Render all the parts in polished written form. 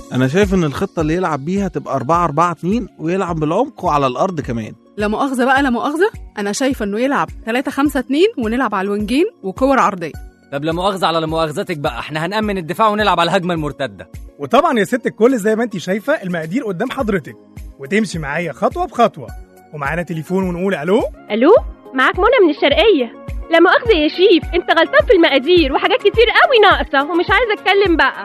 انا شايف ان الخطه اللي يلعب بيها تبقى 4-4-2 ويلعب بالعمق وعلى الارض كمان. لا مؤاخذة بقى، لا مؤاخذة، أنا شايفة إنه يلعب 3-5-2 ونلعب على الوينجين وكور عرضية. طب لا مؤاخذة على لا مؤاخذتك بقى، احنا هنأمن الدفاع ونلعب على الهجمة المرتدة. وطبعا يا ست الكل زي ما انت شايفة المقادير قدام حضرتك، وتمشي معايا خطوة بخطوة. ومعانا تليفون ونقول ألو. ألو، معاك منى من الشرقية. لا مؤاخذة يا شيف، انت غلطان في المقادير وحاجات كتير قوي ناقصة ومش عايزة اتكلم بقى.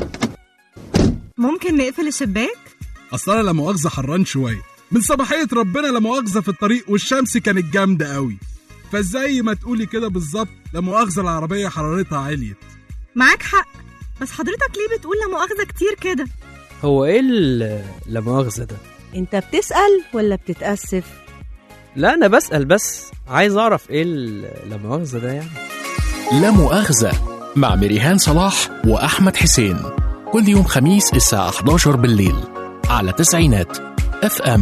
ممكن نقفل الشباك؟ أصل أنا لا مؤاخذة حران شوية من صباحية ربنا، لا مؤاخذة في الطريق والشمس كانت جامدة قوي، فازاي ما تقولي كده بالظبط، لا مؤاخذة العربية حرارتها عليت. معاك حق، بس حضرتك ليه بتقول لا مؤاخذة كتير كده؟ هو ايه لا مؤاخذة ده؟ انت بتسأل ولا بتتأسف؟ لا انا بسأل، بس عايز اعرف ايه لا مؤاخذة ده يعني. لا مؤاخذة مع مريهان صلاح وأحمد حسين، كل يوم خميس الساعة 11 بالليل على تسعينات FM.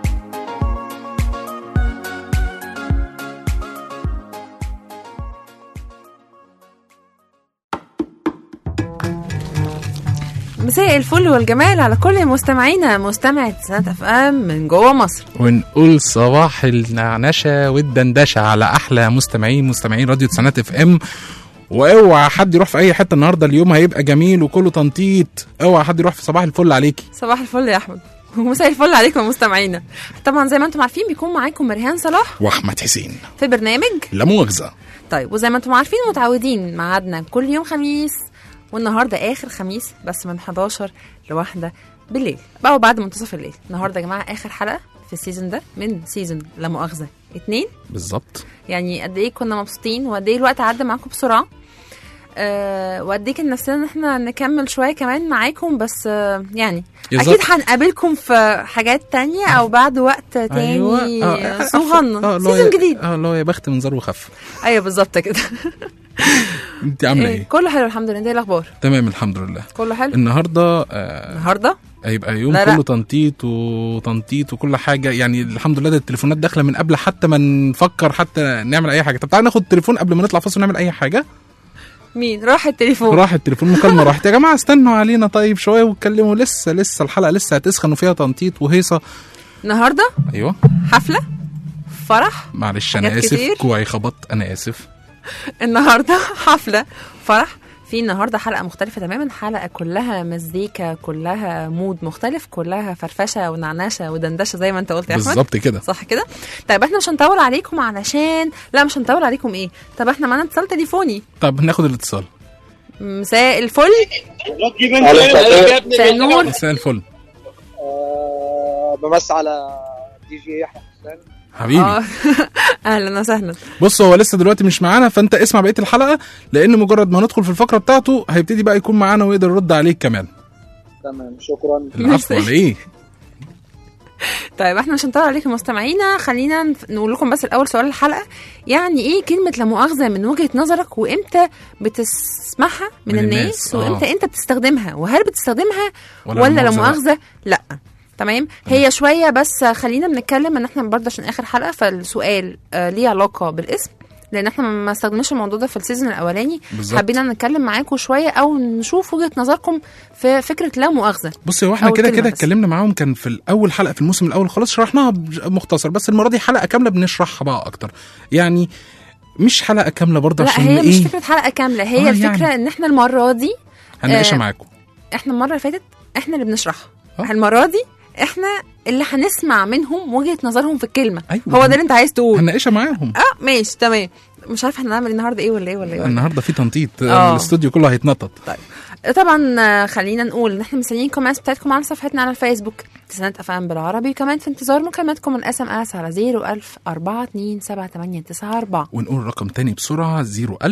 مساء الفل والجمال على كل مستمعينا، مستمعة تسعينات FM من جوه مصر، ونقول صباح النعنشة والدندشة على أحلى مستمعين راديو تسعينات FM. واوعى حد يروح في اي حته النهارده، اليوم هيبقى جميل وكله تنطيط. اوعى حد يروح في صباح الفل عليكي. صباح الفل يا احمد ومساء الفل عليكم مستمعينا. طبعا زي ما انتم عارفين بيكون معاكم مريهان صلاح واحمد حسين في برنامج لا مؤاخذة. طيب، وزي ما انتم عارفين متعودين ميعادنا كل يوم خميس، والنهارده اخر خميس بس من 11 ل1 بالليل بقى، وبعد منتصف الليل. النهارده يا جماعه اخر حلقه في السيزون ده من سيزون لا مؤاخذة 2 بالظبط. يعني قد ايه كنا مبسوطين وقد ايه الوقت عدى معاكم بسرعه، وقد ايه كان نفسنا ان احنا نكمل شويه كمان معاكم، بس يعني اكيد هنقابلكم في حاجات تانية او بعد وقت تاني. أيوة. صغننا سيزون جديد. الله يا بخت من زار وخف. ايوه بالظبط كده. انت عامله ايه؟ كله حلو الحمد لله. انت ايه الاخبار؟ تمام الحمد لله كله حلو. النهارده هيبقى يوم لا كله لا. تنطيط وكل حاجه، يعني الحمد لله. ده التليفونات داخله من قبل حتى ما نفكر حتى نعمل اي حاجه. طب تعالى ناخد التليفون قبل ما نطلع فاصل ونعمل اي حاجه. مين راح التليفون؟ مكالمه راحت. يا جماعه استنوا علينا طيب شويه واتكلموا، لسه الحلقه لسه هتسخن وفيها تنطيط وهيصه. النهارده ايوه حفله فرح. معلش انا اسف، كوعي خبط، انا اسف. النهارده حفله فرح، في النهارده حلقه مختلفه تماما، حلقه كلها مزيكا، كلها مود مختلف، كلها فرفشه ونعناشه ودندشه زي ما انت قلت يا احمد. بالظبط كده، صح كده. طيب احنا مش هنطول عليكم علشان مش هنطول عليكم ايه. طب احنا معانا اتصال تليفوني. طب ناخد الاتصال. مساء الفل. مساء النور. مساء الفل. بمس على دي جي يحيى حسين حبيبي. اهلا وسهلا. بص هو لسه دلوقتي مش معانا، فانت اسمع بقيه الحلقه، لان مجرد ما ندخل في الفقره بتاعته هيبتدي بقى يكون معانا ويقدر يرد عليك كمان. تمام شكرا. العفو على ايه. طيب احنا مش هنطول عليكم مستمعينا، خلينا نقول لكم بس الاول سؤال الحلقه. يعني ايه كلمه لا مؤاخذه من وجهه نظرك، وامتى بتسمعها من الناس وامتى انت بتستخدمها، وهل بتستخدمها ولا لا مؤاخذه لا؟ تمام. هي شويه بس خلينا بنتكلم ان احنا برضه عشان اخر حلقه، فالسؤال ليه علاقه بالاسم، لان احنا ما استخدمناش الموضوع ده في السيزون الاولاني. حابين نتكلم معاكم شويه او نشوف وجهه نظركم في فكره لا مؤاخذه. بصي هو احنا كده اتكلمنا معاهم، كان في الاول حلقه في الموسم الاول خلاص شرحناها مختصر، بس المره دي حلقه كامله بنشرحها بقى اكتر. يعني مش حلقه كامله برضه عشان لا هي مش فكره حلقه كامله، هي الفكره يعني ان احنا المره دي هنناقشها معاكم. احنا المره اللي فاتت احنا اللي بنشرحها، المره دي احنا اللي هنسمع منهم وجهه نظرهم في الكلمه. أيوة. هو ده اللي انت عايز تقول، هنناقشها معاهم. ماشي تمام. مش عارفه احنا هنعمل النهارده ايه ولا ايه النهارده في تنطيط. الاستوديو كله هيتنطط. طيب طبعا خلينا نقول ان احنا مستنيين الكومنتس بتاعتكم على صفحتنا على الفيسبوك تسعينات FM بالعربي، وكمان في انتظار مكالماتكم من SMS على 010427894. ونقول رقم تاني بسرعه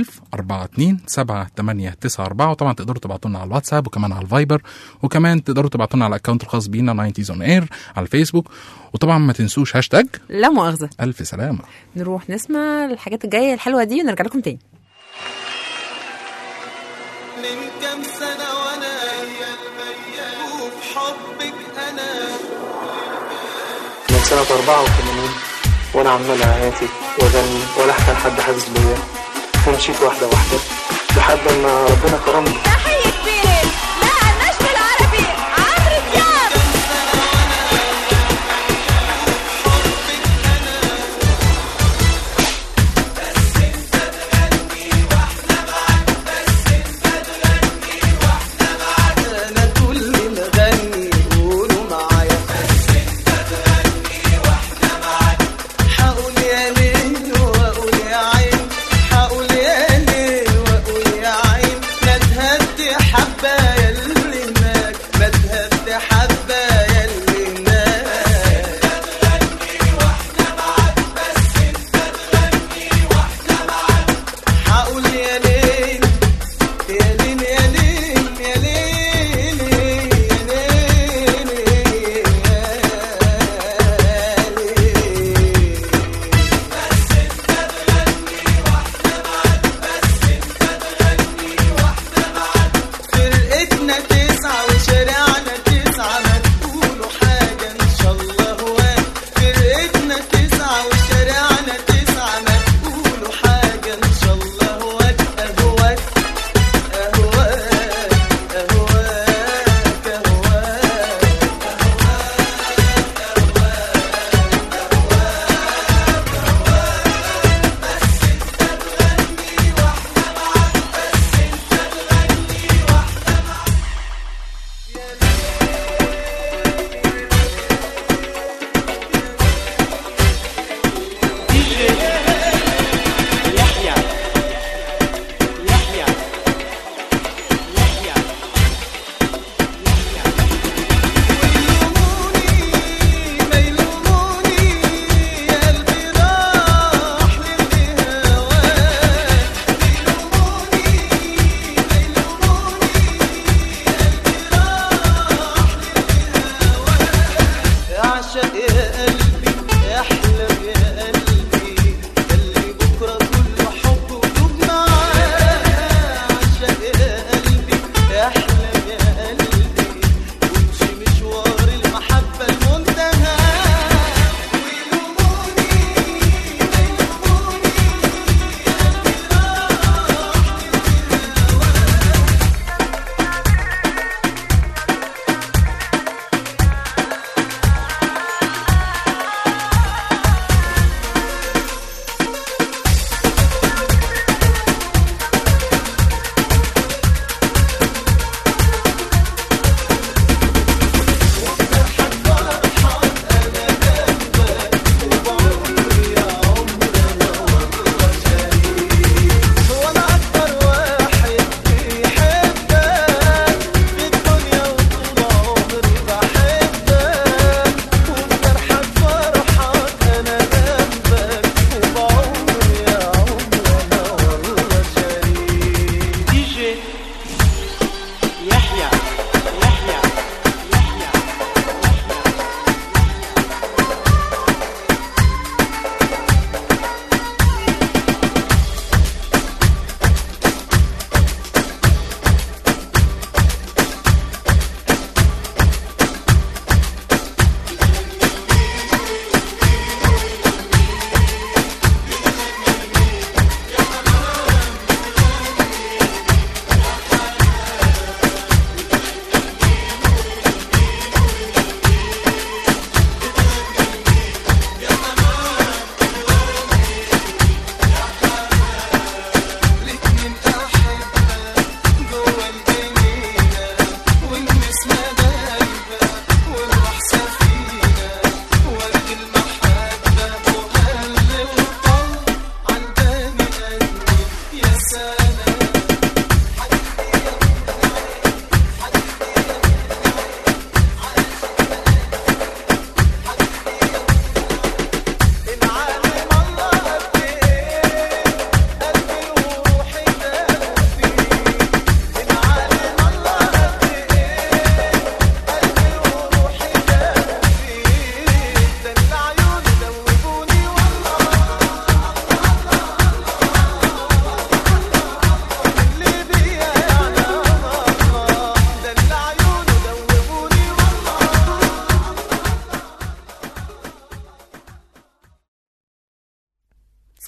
010427894. وطبعا تقدروا تبعتوا لنا على الواتساب وكمان على الفايبر، وكمان تقدروا تبعتوا لنا على الاكونت الخاص بينا 90s on air على الفيسبوك. وطبعا ما تنسوش هاشتاج لا مؤاخذه. الف سلامه. نروح نسمع الحاجات الجايه الحلوه دي ونرجع لكم تاني. من كام سنة وانا وفي حبك انا من سنة 84 وانا عمال اعياتي واغني ولا احكي لحد حاسس بيا، ومشيت واحدة واحدة لحد ما ربنا كرمني. تحية كبيرة مع النجم العربي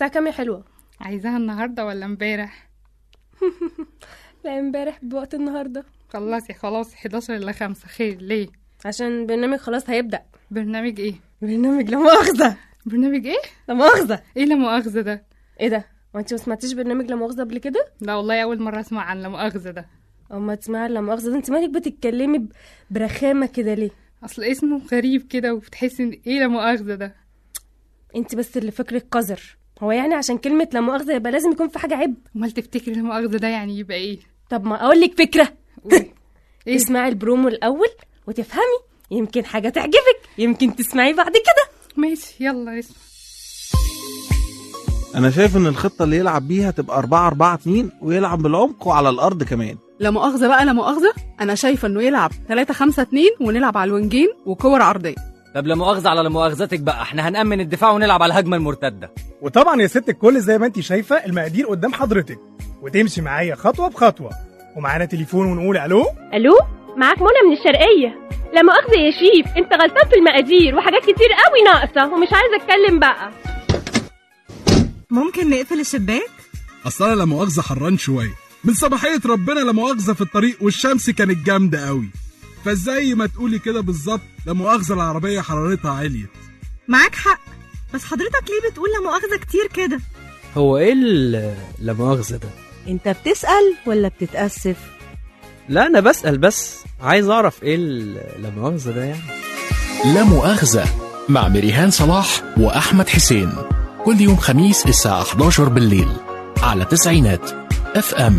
الساعة كام يا حلوة؟ عايزاها النهارده ولا امبارح؟ لا امبارح بوقت النهارده. خلاص 11 إلا 5. خير ليه؟ عشان البرنامج خلاص هيبدأ. برنامج ايه؟ برنامج لا مؤاخذة. برنامج ايه؟ لا مؤاخذة. ايه لا مؤاخذة ده؟ ايه ده؟ وانت ما سمعتيش برنامج لا مؤاخذة قبل كده؟ لا والله اول مرة اسمع عن لا مؤاخذة ده. اما تسمعي لا مؤاخذة ده، انت مالك بتتكلمي برخامة كده ليه؟ اصل اسمه غريب كده وبتحسي ان ايه لا مؤاخذة ده؟ انت بس اللي فكرك قذر. هو يعني عشان كلمة لا مؤاخذة يبقى لازم يكون في حاجة عيب؟ امال تفتكري لا مؤاخذة ده يعني يبقى ايه؟ طب ما اقول لك فكرة. إيه؟ اسمعي البرومو الاول وتفهمي، يمكن حاجة تعجبك، يمكن تسمعي بعد كده. ماشي يلا اسمع. انا شايف ان الخطه اللي يلعب بيها تبقى 4-4-2 ويلعب بالعمق وعلى الارض كمان. لا مؤاخذة بقى لا مؤاخذة، انا شايفه انه يلعب 3-5-2 ونلعب على الوينجين وكور عرضيه. طب لا مؤاخذة على لا مؤاخذتك بقى، احنا هنأمن الدفاع ونلعب على الهجمة المرتدة. وطبعا يا ست الكل زي ما انت شايفة المقادير قدام حضرتك، وتمشي معايا خطوة بخطوة. ومعانا تليفون ونقول الو. الو، معاك منى من الشرقية. لا مؤاخذة يا شيف، انت غلطان في المقادير وحاجات كتير قوي ناقصة ومش عايزة اتكلم بقى. ممكن نقفل الشباك؟ اصل انا لا مؤاخذة حران شوية من صباحية ربنا، لا مؤاخذة في الطريق والشمس كانت جامدة قوي، فازاي ما تقولي كده بالظبط لا مؤاخذة العربية حرارتها عليت. معاك حق، بس حضرتك ليه بتقول لا مؤاخذة كتير كده؟ هو ايه لا مؤاخذة ده؟ انت بتسأل ولا بتتأسف؟ لا انا بسأل بس، عايز اعرف ايه لا مؤاخذة ده يعني. لا مؤاخذة مع ميريهان صلاح وأحمد حسين، كل يوم خميس الساعة 11 بالليل على تسعينات FM.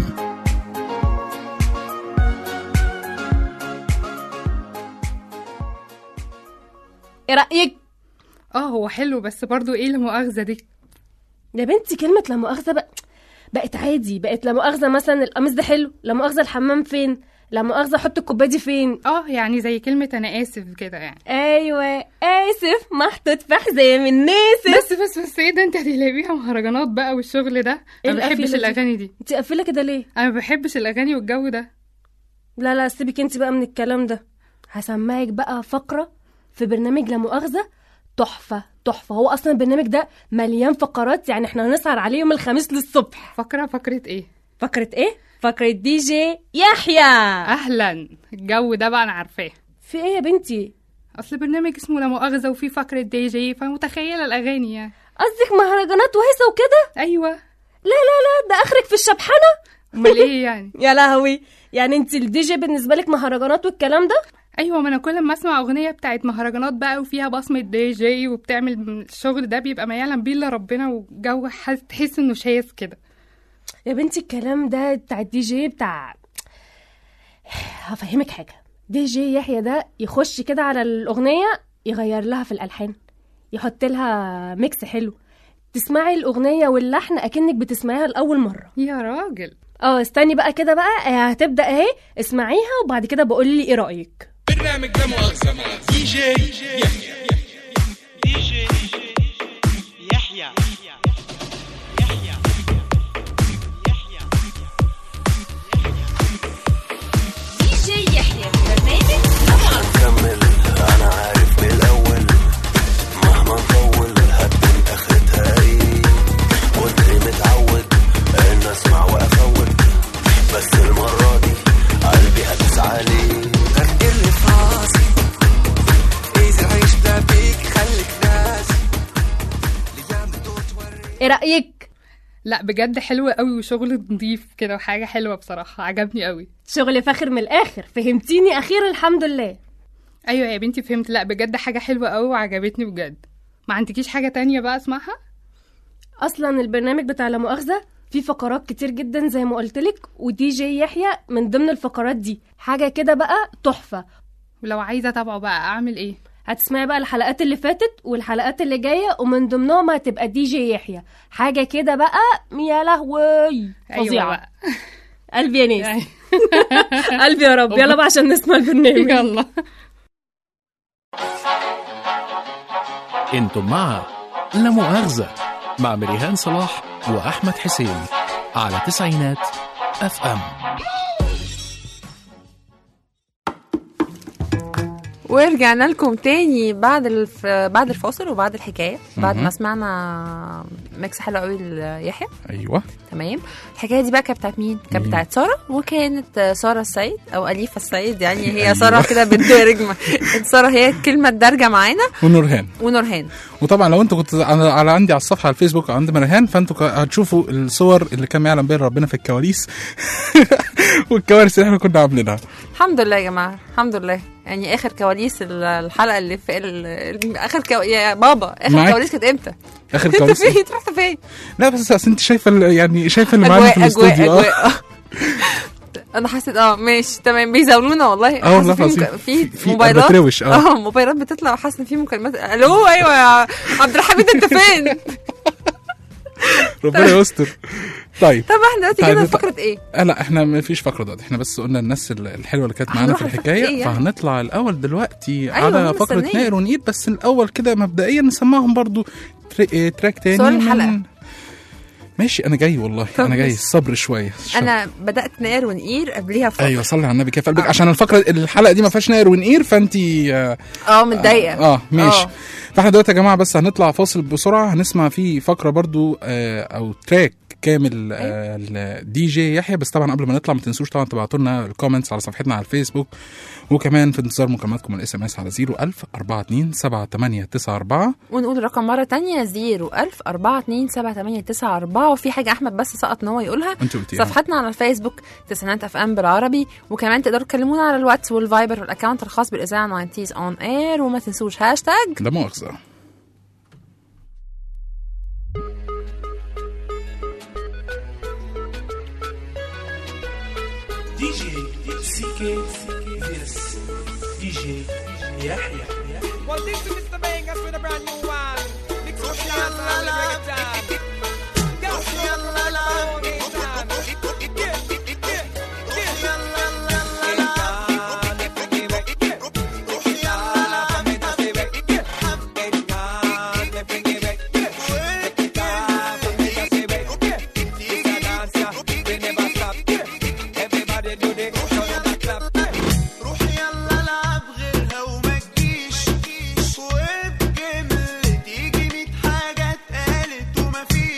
ايه رأيك؟ هو حلو بس برضو ايه لا مؤاخذة دي؟ يا بنتي كلمة لا مؤاخذة بقت عادي، بقت لا مؤاخذة مثلا القميص ده حلو، لا مؤاخذة الحمام فين، لا مؤاخذة حط الكوبايه دي فين. يعني زي كلمة انا اسف كده يعني. ايوه اسف محطوط في حزام الناسف. بس ايه ده؟ انت هتقلبيها مهرجانات بقى والشغل ده؟ انا ما بحبش الاغاني دي. انت قافله كده ليه؟ انا ما بحبش الاغاني والجو ده. لا سيبك انت بقى من الكلام ده. هسمعك بقى فقرة في برنامج لا مؤاخذة تحفة. هو اصلا البرنامج ده مليان فقرات، يعني احنا هنسهر عليه يوم الخميس للصبح. فقرة ايه؟ فقرة دي جي يحيى. اهلا، الجو ده بقى انا عارفاه. في ايه يا بنتي؟ اصل برنامج اسمه لا مؤاخذة وفي فقرة دي جي، فمتخيلة الاغاني يعني. قصدك مهرجانات وهيصة وكده؟ ايوه. لا ده اخرك في الشبحانة. امال ايه يعني؟ يا لهوي، يعني انت الدي جي بالنسبة لك مهرجانات والكلام ده؟ ايوه، ما انا كل ما اسمع اغنيه بتاعت مهرجانات بقى وفيها بصمه دي جي وبتعمل الشغل ده بيبقى ما يعلم بيه الا ربنا، وجو تحس انه شايس كده. يا بنتي الكلام ده بتاع الدي جي بتاع، هفهمك حاجه. دي جي يحيى ده يخش كده على الاغنيه يغير لها في الالحان، يحط لها ميكس حلو، تسمعي الاغنيه واللحن اكنك بتسمعيها لاول مره. يا راجل. استني بقى كده بقى، هتبدا اهي اسمعيها وبعد كده بقول لي ايه رايك. برنامج لا مؤاخذة مع دي جي يحيى. دي جي يحيى. دي جي يحيى برنامج لا مؤاخذة. كمل، أنا عارف من الأول مهما نطول هتكون آخرتها إيه. كنت متعود إن أسمع وأفوت، بس المرة دي قلبي هتسعى ليه. ايه رأيك؟ لا بجد حلو قوي وشغل نظيف كده وحاجة حلوة بصراحة، عجبني قوي. شغل فاخر من الآخر، فهمتيني أخير الحمد لله. أيوة يا بنتي فهمت. لا بجد حاجة حلوة قوي وعجبتني بجد. ما عندكيش حاجة تانية بقى اسمعها؟ أصلا البرنامج بتاع لا مؤاخذة فيه فقرات كتير جدا زي ما قلتلك، ودي جي يحيى من ضمن الفقرات دي، حاجة كده بقى تحفة. ولو عايزة أتابعه بقى أعمل إيه؟ هتسمعي بقى الحلقات اللي فاتت والحلقات اللي جاية، ومن ضمنهم هتبقى دي جي يحيى، حاجة كده بقى يا لهوي فظيعة. أيوة قلبي يا ناس. قلبي يا رب. يلا بقى عشان نسمع البرنامج. يلا. انتم مع لا مؤاخذة مع ميريهان صلاح وأحمد حسين على تسعينات FM. ورجعنا لكم تاني بعد الفاصل وبعد الحكايه، بعد ما سمعنا ميكس حلو قوي ليحيى. ايوه تمام. الحكايه دي بقى كانت بتاعت مين؟ كانت بتاعت ساره، وكانت ساره السيد او اليفه السيد، يعني هي ساره كده بالدارج. ساره هي الكلمه الدارجه معانا. ونورهان. وطبعا لو انتوا كنتوا عندي على الصفحه على الفيسبوك عند مرهان، فانتوا هتشوفوا الصور اللي كان يعلم بيها ربنا في الكواليس والكوارث اللي احنا كنا عاملينها. الحمد لله يا جماعه، الحمد لله. يعني اخر كواليس الحلقه اللي في يا بابا اخر كواليس كانت امتى؟ اخر كواليس انت رحت فين؟ لا بس اصل انت شايفه اللي معانا في الاستوديو. انا حسيت ماشي تمام بيزاولونا والله. والله في موبايلات موبايلات بتطلع وحاسه ان في مكالمات. الو ايوه يا عبد الحميد انت فين؟ ربنا يستر. طيب احنا دلوقتي كده فقره ايه؟ لا احنا ما فيش فقره دلوقتي، احنا بس قلنا الناس الحلوه اللي كانت معانا في الحكايه يعني. فهنطلع الاول دلوقتي على فقره نائر ونقير، بس الاول كده مبدئيا نسمعهم برضو تراك تاني سؤال الحلقه. ماشي انا جاي والله، انا جاي الصبر شويه. انا بدات نقر ونقير قبليها فتره. ايوه صلي على النبي كيف قلبك عشان الحلقه دي ما فيهاش نقر ونقير، فانت متضايقه. ماشي. فاحنا دلوقتي يا جماعه بس هنطلع فاصل بسرعه، هنسمع فيه فقره برضو او تراك كامل الدي جي يحيى. بس طبعا قبل ما نطلع ما تنسوش طبعا تبعتوا لنا الكومنتس على صفحتنا على الفيسبوك، وكمان في انتظار مكالماتكم الاس ام اس على 01000 42 7894. ونقول الرقم مره ثانيه 01000 42 7894. وفي حاجه احمد بس سقط ان هو يقولها، صفحتنا على الفيسبوك تسعينات اف ام بالعربي، وكمان تقدروا تكلمونا على الواتس والفايبر والاكونت الخاص بالاذاعه 90s اون اير. وما تنسوش هاشتاج لا مؤاخذه. DJ CK this DJ Yahya. Well, this is Mr. Vegas with a brand new one. Mix with the وبجمل تيجي 100 حاجة اتقالت ومفيش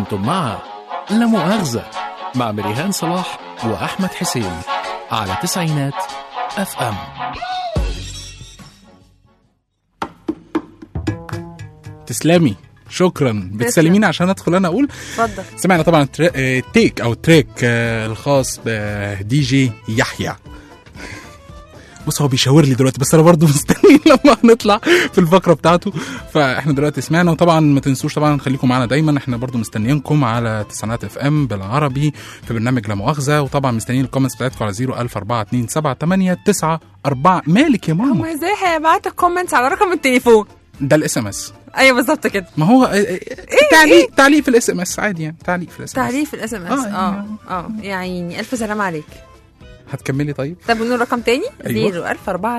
كنتم مع لا مؤاخذة مع مريهان صلاح وأحمد حسين على تسعينات FM. تسلمي، شكرا. بتسلميني عشان ادخل انا اقول. اتفضل. سمعنا طبعا التيك او التريك الخاص بدي جي يحيى. بص هو بيشاور لي دلوقتي بس انا برضو مستني لما نطلع في الفقره بتاعته. فاحنا دلوقتي سمعنا، وطبعا ما تنسوش طبعا خليكم معانا دايما، احنا برضو مستنيينكم على تسعينات FM بالعربي في برنامج لا مؤاخذه، وطبعا مستنيين الكومنتس بتاعتكم على 014278894. مالك يا ماما؟ هو ازاي هيبعتوا كومنتس على رقم التليفون؟ ده الاس ام اس. ايوه بالظبط كده. ما هو تعليق في الاس ام اس عادي يعني. تعليق في الاس ام اس. تعليق في الاس ام اس. يا عيني الف سلام عليك. هتكملي طيب؟ طب نقول رقم تاني. أيوة.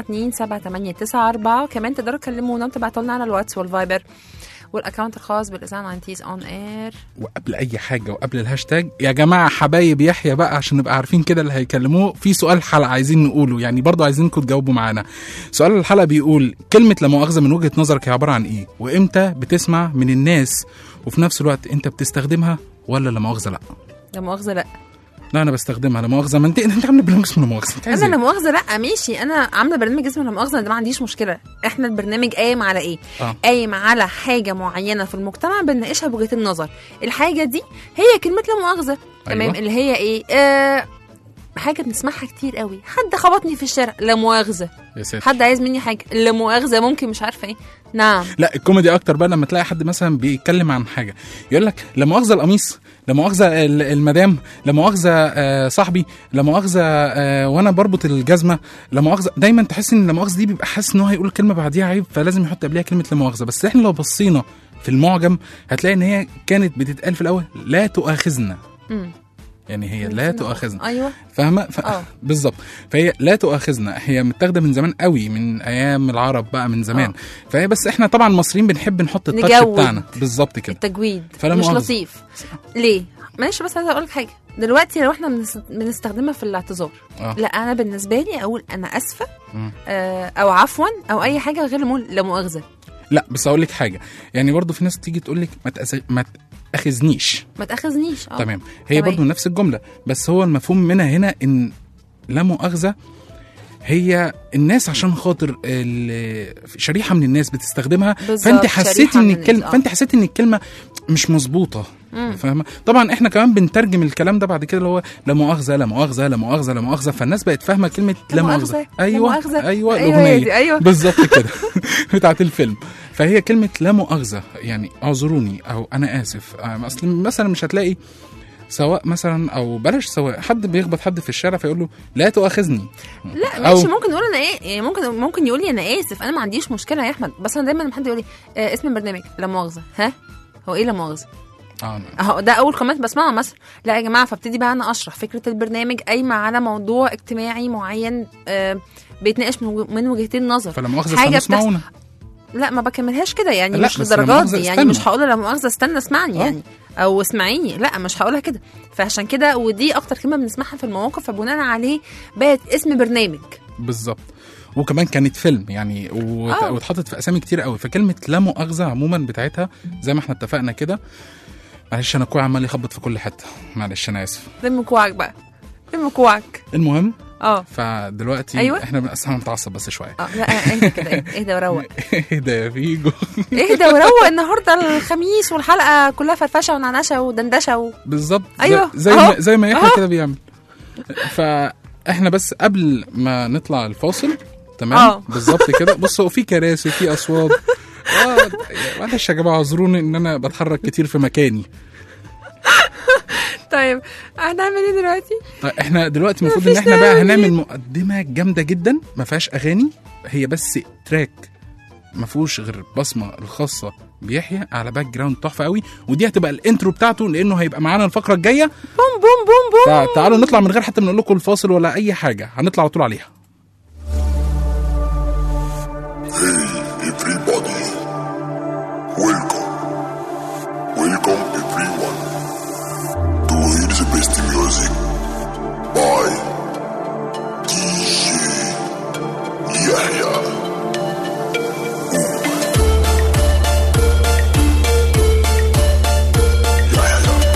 014278894. كمان تقدروا تكلمونا وتبعتوا لنا على الواتس والفايبر والاكونت الخاص بالاذاعه 90's اون اير. وقبل اي حاجه وقبل الهاشتاج يا جماعه حبايب يحيى بقى عشان نبقى عارفين كده اللي هيكلموه، في سؤال حلقه عايزين نقوله، يعني برضو عايزينكم تجاوبوا معانا. سؤال الحلقه بيقول كلمه لا مؤاخذه من وجهه نظرك هي عباره عن ايه؟ وامتى بتسمع من الناس وفي نفس الوقت انت بتستخدمها ولا لا مؤاخذه لا؟ لا مؤاخذه لا. لا انا بستخدمها لا مؤاخذه. ما انت عامله برنامج اسمه لا مؤاخذه. انا لا مؤاخذه لا ماشي، انا عامله برنامج اسمه لا مؤاخذه، ده ما عنديش مشكله. احنا البرنامج قايم على ايه؟ قايم على حاجه معينه في المجتمع بنناقشها بوجهه النظر. الحاجه دي هي كلمه لا مؤاخذه. تمام. أيوة. اللي هي ايه؟ حاجه بنسمعها كتير قوي. حد خبطني في الشارع لا مؤاخذه. يا ساتر. حد عايز مني حاجه لا مؤاخذه، ممكن مش عارفه ايه. نعم. لا الكوميدي اكتر بقى لما تلاقي حد مثلا بيتكلم عن حاجه يقول لك لا مؤاخذه القميص، لا مؤاخذه المدام، لا مؤاخذه صاحبي، لا مؤاخذه وانا بربط الجزمه، لا مؤاخذه. دايما تحس ان لا مؤاخذه دي بيبقى حاسس ان هو هيقول كلمه بعديها عيب فلازم يحط قبلها كلمه لا مؤاخذه. بس احنا لو بصينا في المعجم هتلاقي ان هي كانت بتتقال في الاول لا تؤاخذنا. يعني هي لا تؤاخذنا. ايوه فاهمه. بالظبط. فهي لا تؤاخذنا هي متاخده من زمان قوي، من ايام العرب بقى من زمان. فهي بس احنا طبعا المصريين بنحب نحط التاتش بتاعنا بالظبط كده. التجويد مش لطيف. ليه؟ معلش بس عايزه اقول لك حاجه. دلوقتي لو احنا بنستخدمها في الاعتذار، لا انا بالنسبه لي اقول انا اسفه او عفوا او اي حاجه غير لا مؤاخذه. لا بس اقول لك حاجه، يعني برضو في ناس تيجي تقول لك ما تاخذنيش. تمام. هي برضو نفس الجمله، بس هو المفهوم منها هنا ان لا مؤاخذه هي الناس عشان خاطر شريحه من الناس بتستخدمها، فانت حسيتي ان الكلمه مش مظبوطه. فاهمه؟ طبعا احنا كمان بنترجم الكلام ده بعد كده اللي هو لا مؤاخذه لا مؤاخذه لا مؤاخذه لا مؤاخذه، فالناس بقت فاهمه كلمه لا مؤاخذه. ايوه الاغنيه. أيوة. بالظبط كده بتاعت الفيلم. فهي كلمه لا مؤاخذه يعني اعذروني او انا اسف. اصل مثلا مش هتلاقي سواء مثلا او بلاش سواء حد بيخبط حد في الشارع فيقول له لا تؤاخذني. لا ماشي، ممكن يقول انا ايه، ممكن يقول لي انا اسف، انا ما عنديش مشكله يا احمد. بس انا دايما لما حد يقول لي اسم البرنامج لا مؤاخذه، ها هو ايه لا مؤاخذه؟ اهو ده اول كومنت بسمعه مثلا. لا يا جماعه، فابتدي بقى انا اشرح فكره البرنامج قايمه على موضوع اجتماعي معين بيتناقش من وجهتين نظر. فلا مؤاخذه اسمعونا. لا ما بكملهاش كده يعني، مش للدرجات دي يعني. مش هقول لا مؤاخذه استنى اسمعني يعني او اسمعيني، لا مش هقولها كده. فعشان كده ودي اكتر كلمه بنسمعها في المواقف، فبناء عليه بقت اسم برنامج بالظبط. وكمان كانت فيلم يعني واتحطت في اسامي كتير قوي. فكلمه لا مؤاخذه عموما بتاعتها زي ما احنا اتفقنا كده. معلش انا كوعي عمال يخبط في كل حته، معلش انا اسف. لم كوعك بقى، لم كوعك. المهم فدلوقتي أيوة. احنا انا متعصب بس شويه. لا اهدى كده، اهدى وروق. اهدى يا فيجو. اهدى وروق. النهارده الخميس والحلقه كلها فرفشه ونعنشه ودندشه بالظبط. ايوه زي ما يحيى كده بيعمل. فاحنا بس قبل ما نطلع الفاصل تمام بالظبط كده. بصوا في كراسي في اصوات. معلش يا جماعه اعذروني ان انا بتحرك كتير في مكاني. طيب هنعمل ايه دلوقتي؟ طيب احنا دلوقتي المفروض ان احنا بقى هنعمل مقدمه جامده جدا ما فيهاش اغاني، هي بس تراك ما فيهوش غير بصمه الخاصه بيحيى على باك جراوند تحفه قوي، ودي هتبقى الانترو بتاعته لانه هيبقى معانا الفقره الجايه. بوم بوم بوم بوم. تعالوا نطلع من غير حتى ما نقول لكم الفاصل ولا اي حاجه، هنطلع على طول عليها. Hey everybody, welcome everyone to hear the best music by DJ Yahya. Yahya.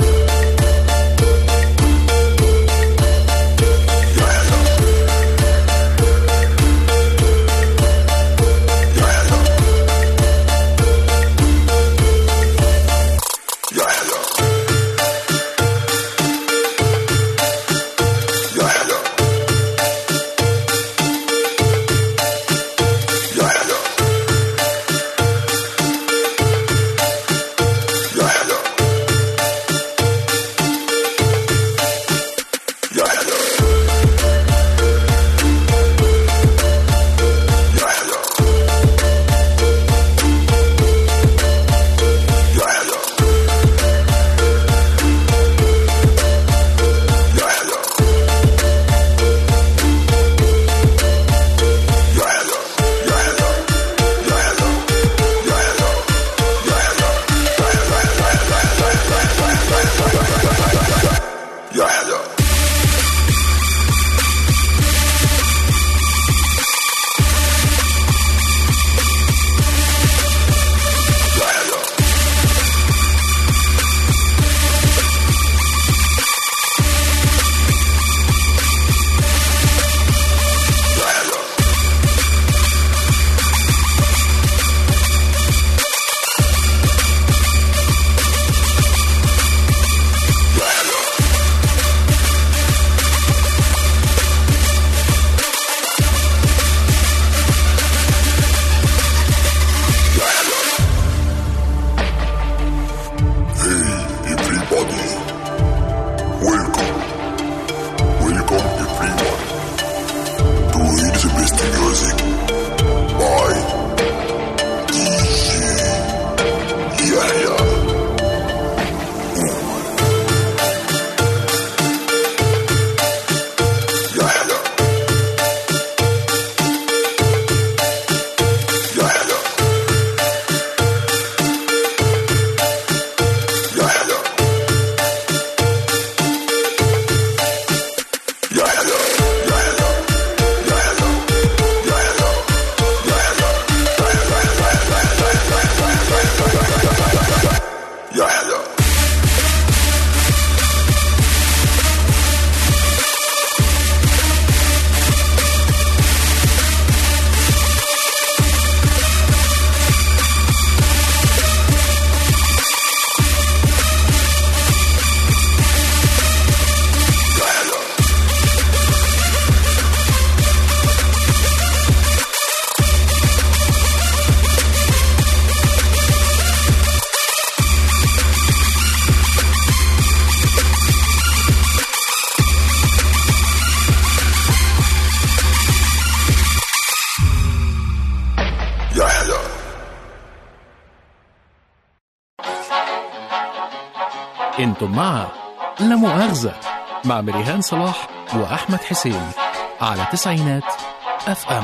كنتم مع لا مؤاخذة مع مريهان صلاح وأحمد حسين على تسعينات FM.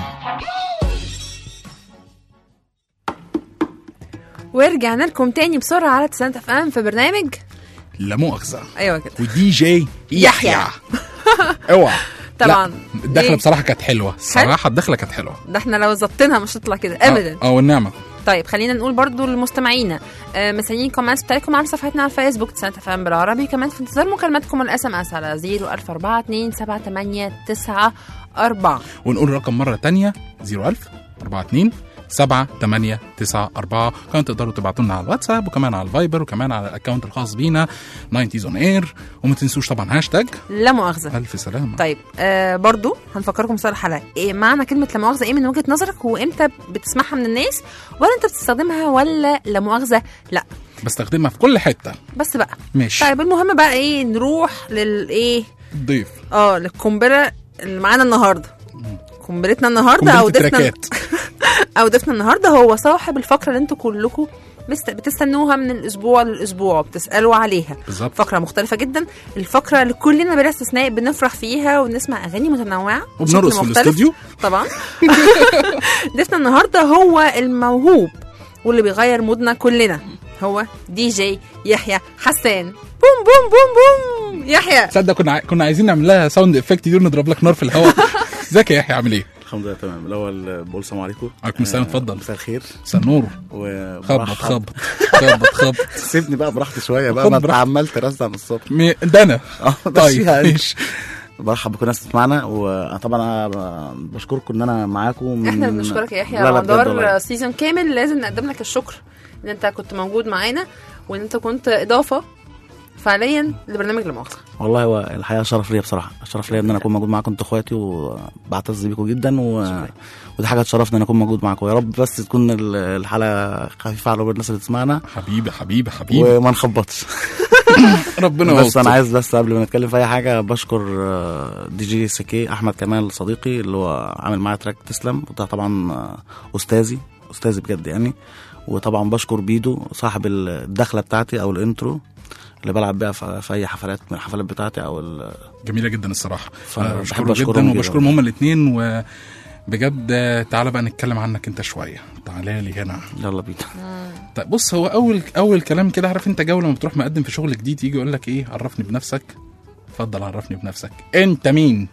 ورجعنا لكم تاني بسرعة على تسعينات FM في برنامج لا مؤاخذة. ايوه كده. ودي جي يحيى. اوعى. طبعا الدخله بصراحه كانت حلوه الصراحه. الدخله كانت حلوه. ده احنا لو ظبطناها مش هتطلع كده ابدا. والنعمه. طيب خلينا نقول برضو للمستمعين مستنيين كومنتس بتاعتكم على صفحتنا على الفيسبوك تسعينات FM بالعربي. كمان في انتظار مكالماتكم الSMS على 010427894. ونقول رقم مره تانية 010427894. كمان تقدروا تبعتوا لنا على الواتساب وكمان على الفايبر وكمان على الاكونت الخاص بينا 90s on air. وما تنسوش طبعا هاشتاج لا مؤاخذه. الف سلامه. طيب برضو هنفكركم بسؤال الحلقه، ايه معنى كلمه لا مؤاخذه ايه من وجهه نظرك، وامتى بتسمعها من الناس، ولا انت بتستخدمها ولا لا مؤاخذه لا؟ بستخدمها في كل حته بس بقى. ماشي. طيب المهم بقى ايه، نروح للايه ضيف للقنبله اللي معانا النهارده. قنبلتنا النهارده او ضيفنا النهارده هو صاحب الفقره اللي انتوا كلكم بتستنوها من الاسبوع للاسبوع وبتسالوا عليها. بالزبط. فقره مختلفه جدا، الفقره اللي كلنا بلا استثناء بنفرح فيها ونسمع اغاني متنوعه وبنرقص في الاستوديو طبعا. ضيفنا النهارده هو الموهوب واللي بيغير مودنا كلنا، هو دي جي يحيى حسان. بوم بوم بوم بوم. يحيى تصدق كنا عايزين نعمل لها ساوند افكت دي ونضرب لك نار في الهواء. ازيك يا يحيى عامل ايه؟ الحمد لله تمام. الاول بقول السلام عليكم. عليكم السلام. اتفضل. مساء الخير. مساء النور. خبط سيبني بقى براحتي شويه بقى، ما عمال ترزع من الصبح ده انا. طيب ماشي. برحب بكل الناس بتسمعنا، وطبعا انا بشكركم ان انا معاكم. احنا بنشكرك يا يحيى على مدار سيزون كامل. لازم نقدم لك الشكر ان انت كنت موجود معانا وان انت كنت اضافه فعليا لبرنامج لا مؤاخذه. والله هو الحقيقه شرف ليا بصراحه، شرف ليا ان انا اكون موجود معاكم انتوا اخواتي، وبعتز بيكم جدا ودي حاجه تشرفنا ان اكون موجود معاكم. يا رب بس تكون الحلقه خفيفه على الناس اللي تسمعنا. حبيبي وما نخبطش. ربنا بس انا عايز بس قبل ما نتكلم في اي حاجه بشكر دي جي سكي احمد كمال صديقي اللي هو عامل معايا تراك تسلم، وده طبعا استاذي بجد يعني. وطبعا بشكر بيدو صاحب الدخله بتاعتي او الانترو اللي بلعب بيها في اي حفلات من الحفلات بتاعتي او جميله جدا الصراحه. بشكرهم جدا وبشكرهم هما الاثنين. وبجد تعالى بقى نتكلم عنك انت شويه. تعالى لي هنا. يلا بينا. طيب بص، هو اول كلام كده، عارف انت جو لما بتروح مقدم في شغل جديد يجي يقول لك ايه، عرفني بنفسك. اتفضل عرفني بنفسك. انت مين؟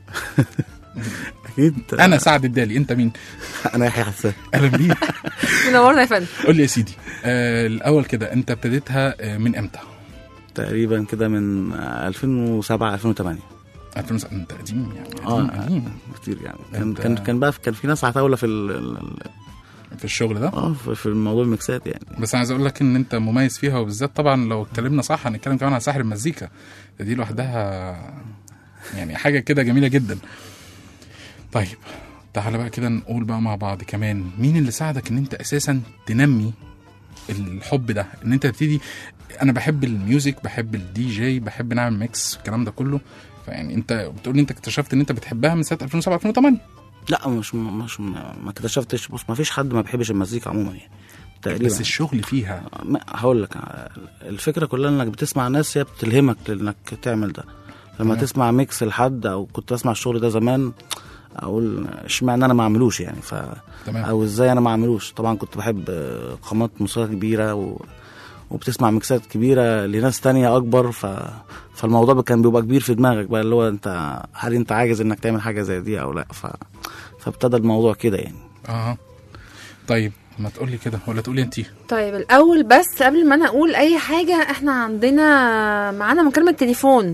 اكيد انا سعد الدالي. انت مين؟ انا يحيى حسان. اهلا بيك. منورنا يا فندم. قول لي يا سيدي الاول كده، انت ابتديتها من امتى؟ تقريبا كده من 2007 2008. انت قديم يعني. قديم كتير يعني. كان بقى كان في ناس عتاوله في الشغل ده. في الموضوع الميكسات يعني. بس عايز اقول لك ان انت مميز فيها، وبالذات طبعا لو اتكلمنا صح هنتكلم كمان عن سحر المزيكا دي لوحدها يعني حاجه كده جميله جدا. طيب تعالى بقى كده نقول بقى مع بعض كمان، مين اللي ساعدك ان انت اساسا تنمي الحب ده، ان انت تبتدي. انا بحب الميوزك، بحب الدي جي، بحب نعمل ميكس الكلام ده كله. فيعني انت بتقول لي انت اكتشفت ان انت بتحبها من سنه 2007 2008. لا مش ما اكتشفتش. بص ما فيش حد ما بيحبش المزيكا عموما يعني تقريبا، بس الشغل فيها. هقول لك الفكره كلها انك بتسمع ناس هي بتلهمك انك تعمل ده. لما تسمع ميكس لحد، او كنت اسمع الشغل ده زمان اقول اشمعنى انا ما اعملوش يعني او ازاي انا ما اعملوش. طبعا كنت بحب قامات موسيقى كبيره وبتسمع ميكسات كبيره لناس تانية اكبر، فالموضوع كان بيبقى كبير في دماغك بقى، اللي هو هل انت عاجز انك تعمل حاجه زي دي او لا. فابتدى الموضوع كده يعني. طيب ما تقولي كده ولا تقولي انتي؟ طيب الاول بس قبل ما انا اقول اي حاجه، احنا عندنا معانا مكالمه تليفون.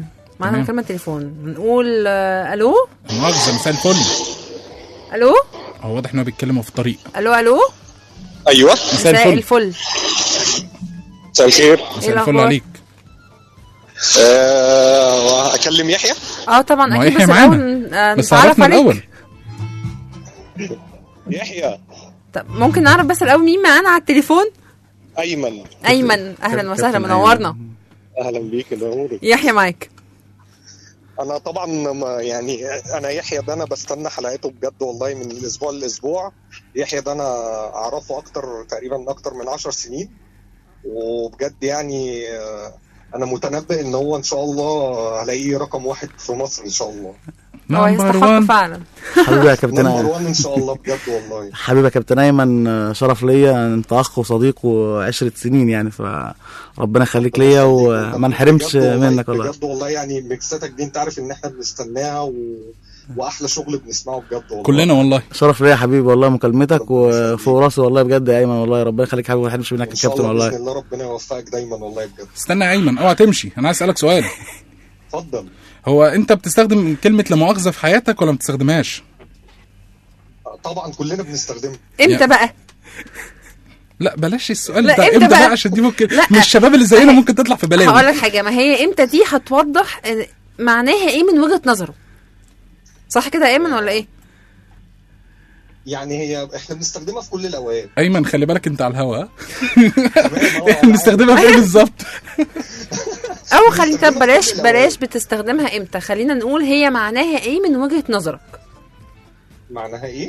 نقول الو. مؤاخذه. مساء الفل. الو. هو واضح انه بيتكلموا في الطريق. الو. ايوه مساء الفل. مساء الخير. مساء الفل عليك. اكلم يحيى؟ طبعا اكيد. بس معانا. بس عرفنا الاول. يحيى. طب ممكن نعرف بس الاول مين معانا على التليفون؟ ايمن. اهلا وسهلا، منورنا. اهلا بيك. نورك. يحيى معاك. انا طبعا يعني انا يحيى ده انا بستنى حلقاته بجد والله من الاسبوع للاسبوع. يحيى ده انا اعرفه تقريبا اكتر من 10 سنين، وبجد يعني انا متنبئ ان هو ان شاء الله هلاقيه رقم 1 في مصر ان شاء الله. هو يستحق فعلا. حبيبي يا كابتن نمبر 1 ان شاء الله بجد والله. حبيبي يا كابتن ايمن، شرف ليا، انت اخ وصديق وعشرة سنين يعني، فربنا يخليك ليا وما نحرمش منك والله. بجد والله يعني ميكساتك دي انت عارف ان احنا بنستناها واحلى شغل بنسمعه بجد والله. كلنا والله. شرف ليا يا حبيبي والله مكالمتك وفوق راسي والله بجد يا ايمن والله. ربنا يخليك حبيبي، ما نحرمش منك يا كابتن والله. باذن الله ربنا يوفقك دايما والله بجد. استنى يا ايمن اوعى تمشي، انا عايز اسالك سؤال. اتفضل. هو انت بتستخدم كلمه لا مؤاخذه في حياتك ولا ما بتستخدمهاش؟ طبعا كلنا بنستخدمها. امتى بقى؟ لا بلاش السؤال ده، امتى بقى عشان دي ممكن من الشباب اللي زينا ممكن تطلع في بلاوي. هقول لك حاجه، ما هي امتى دي هتوضح معناها ايه من وجهه نظره، صح كده يا ايمن ولا ايه؟ يعني هي احنا بنستخدمها في كل الاوقات. ايمن خلي بالك انت على الهوا. بنستخدمها في ايه بالظبط؟ او خلي طب بلاش بتستخدمها امتى، خلينا نقول هي معناها ايه من وجهة نظرك. معناها ايه؟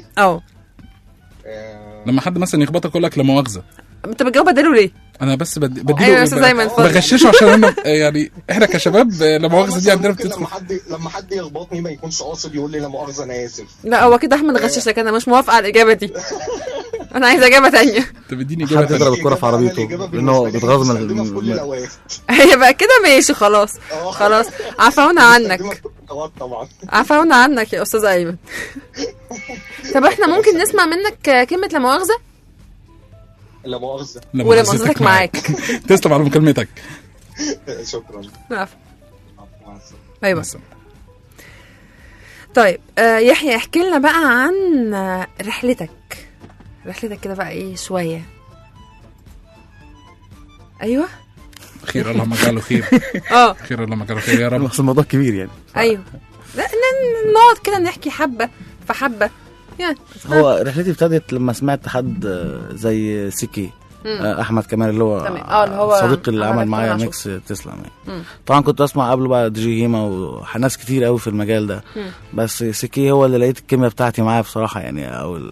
لما حد مثلا يخبطك يقول لك لا مؤاخذه، انت بتجاوب بداله ليه؟ انا بس بديله ايوه يا استاذ ايمن بغششه عشان انا يعني احنا كشباب لا مؤاخذه دي عندنا لما حد يخبطني ما يكونش قاصد يقول لي لا مؤاخذه انا اسف. لا هو كده احمد غششك، انا مش موافقه على الاجابه دي. انا عايزه اجابه ثانيه. طب اديني اجابه ثانيه. حد يضرب الكوره في عربيته لانه بيتغاظ من هي بقى كده ماشي خلاص خلاص، عفونا عنك عفونا عنك يا استاذ ايمن. طب احنا ممكن نسمع منك كلمه لا مؤاخذه؟ لا مؤاخذه. ولا مؤاخذتك معاك. تسلم على مكالمتك. شكرا. عفوا. ايوه. طيب يحيى احكي لنا بقى عن رحلتك كده بقى ايه شويه. ايوه خير اللهم اجعله خير. خير اللهم اجعله خير يا رب. بس الموضوع كبير يعني. ايوه نقعد كده نحكي حبه فحبه يعني. هو رحلتي ابتدت لما سمعت حد زي سيكي احمد كمال اللي هو صديقي اللي عمل معايا ميكس تسلم يعني. طبعا كنت اسمع قبله بقى دي جي هيما وناس كتير قوي في المجال ده، بس سيكي هو اللي لقيت الكيمياء بتاعتي معاه بصراحه يعني،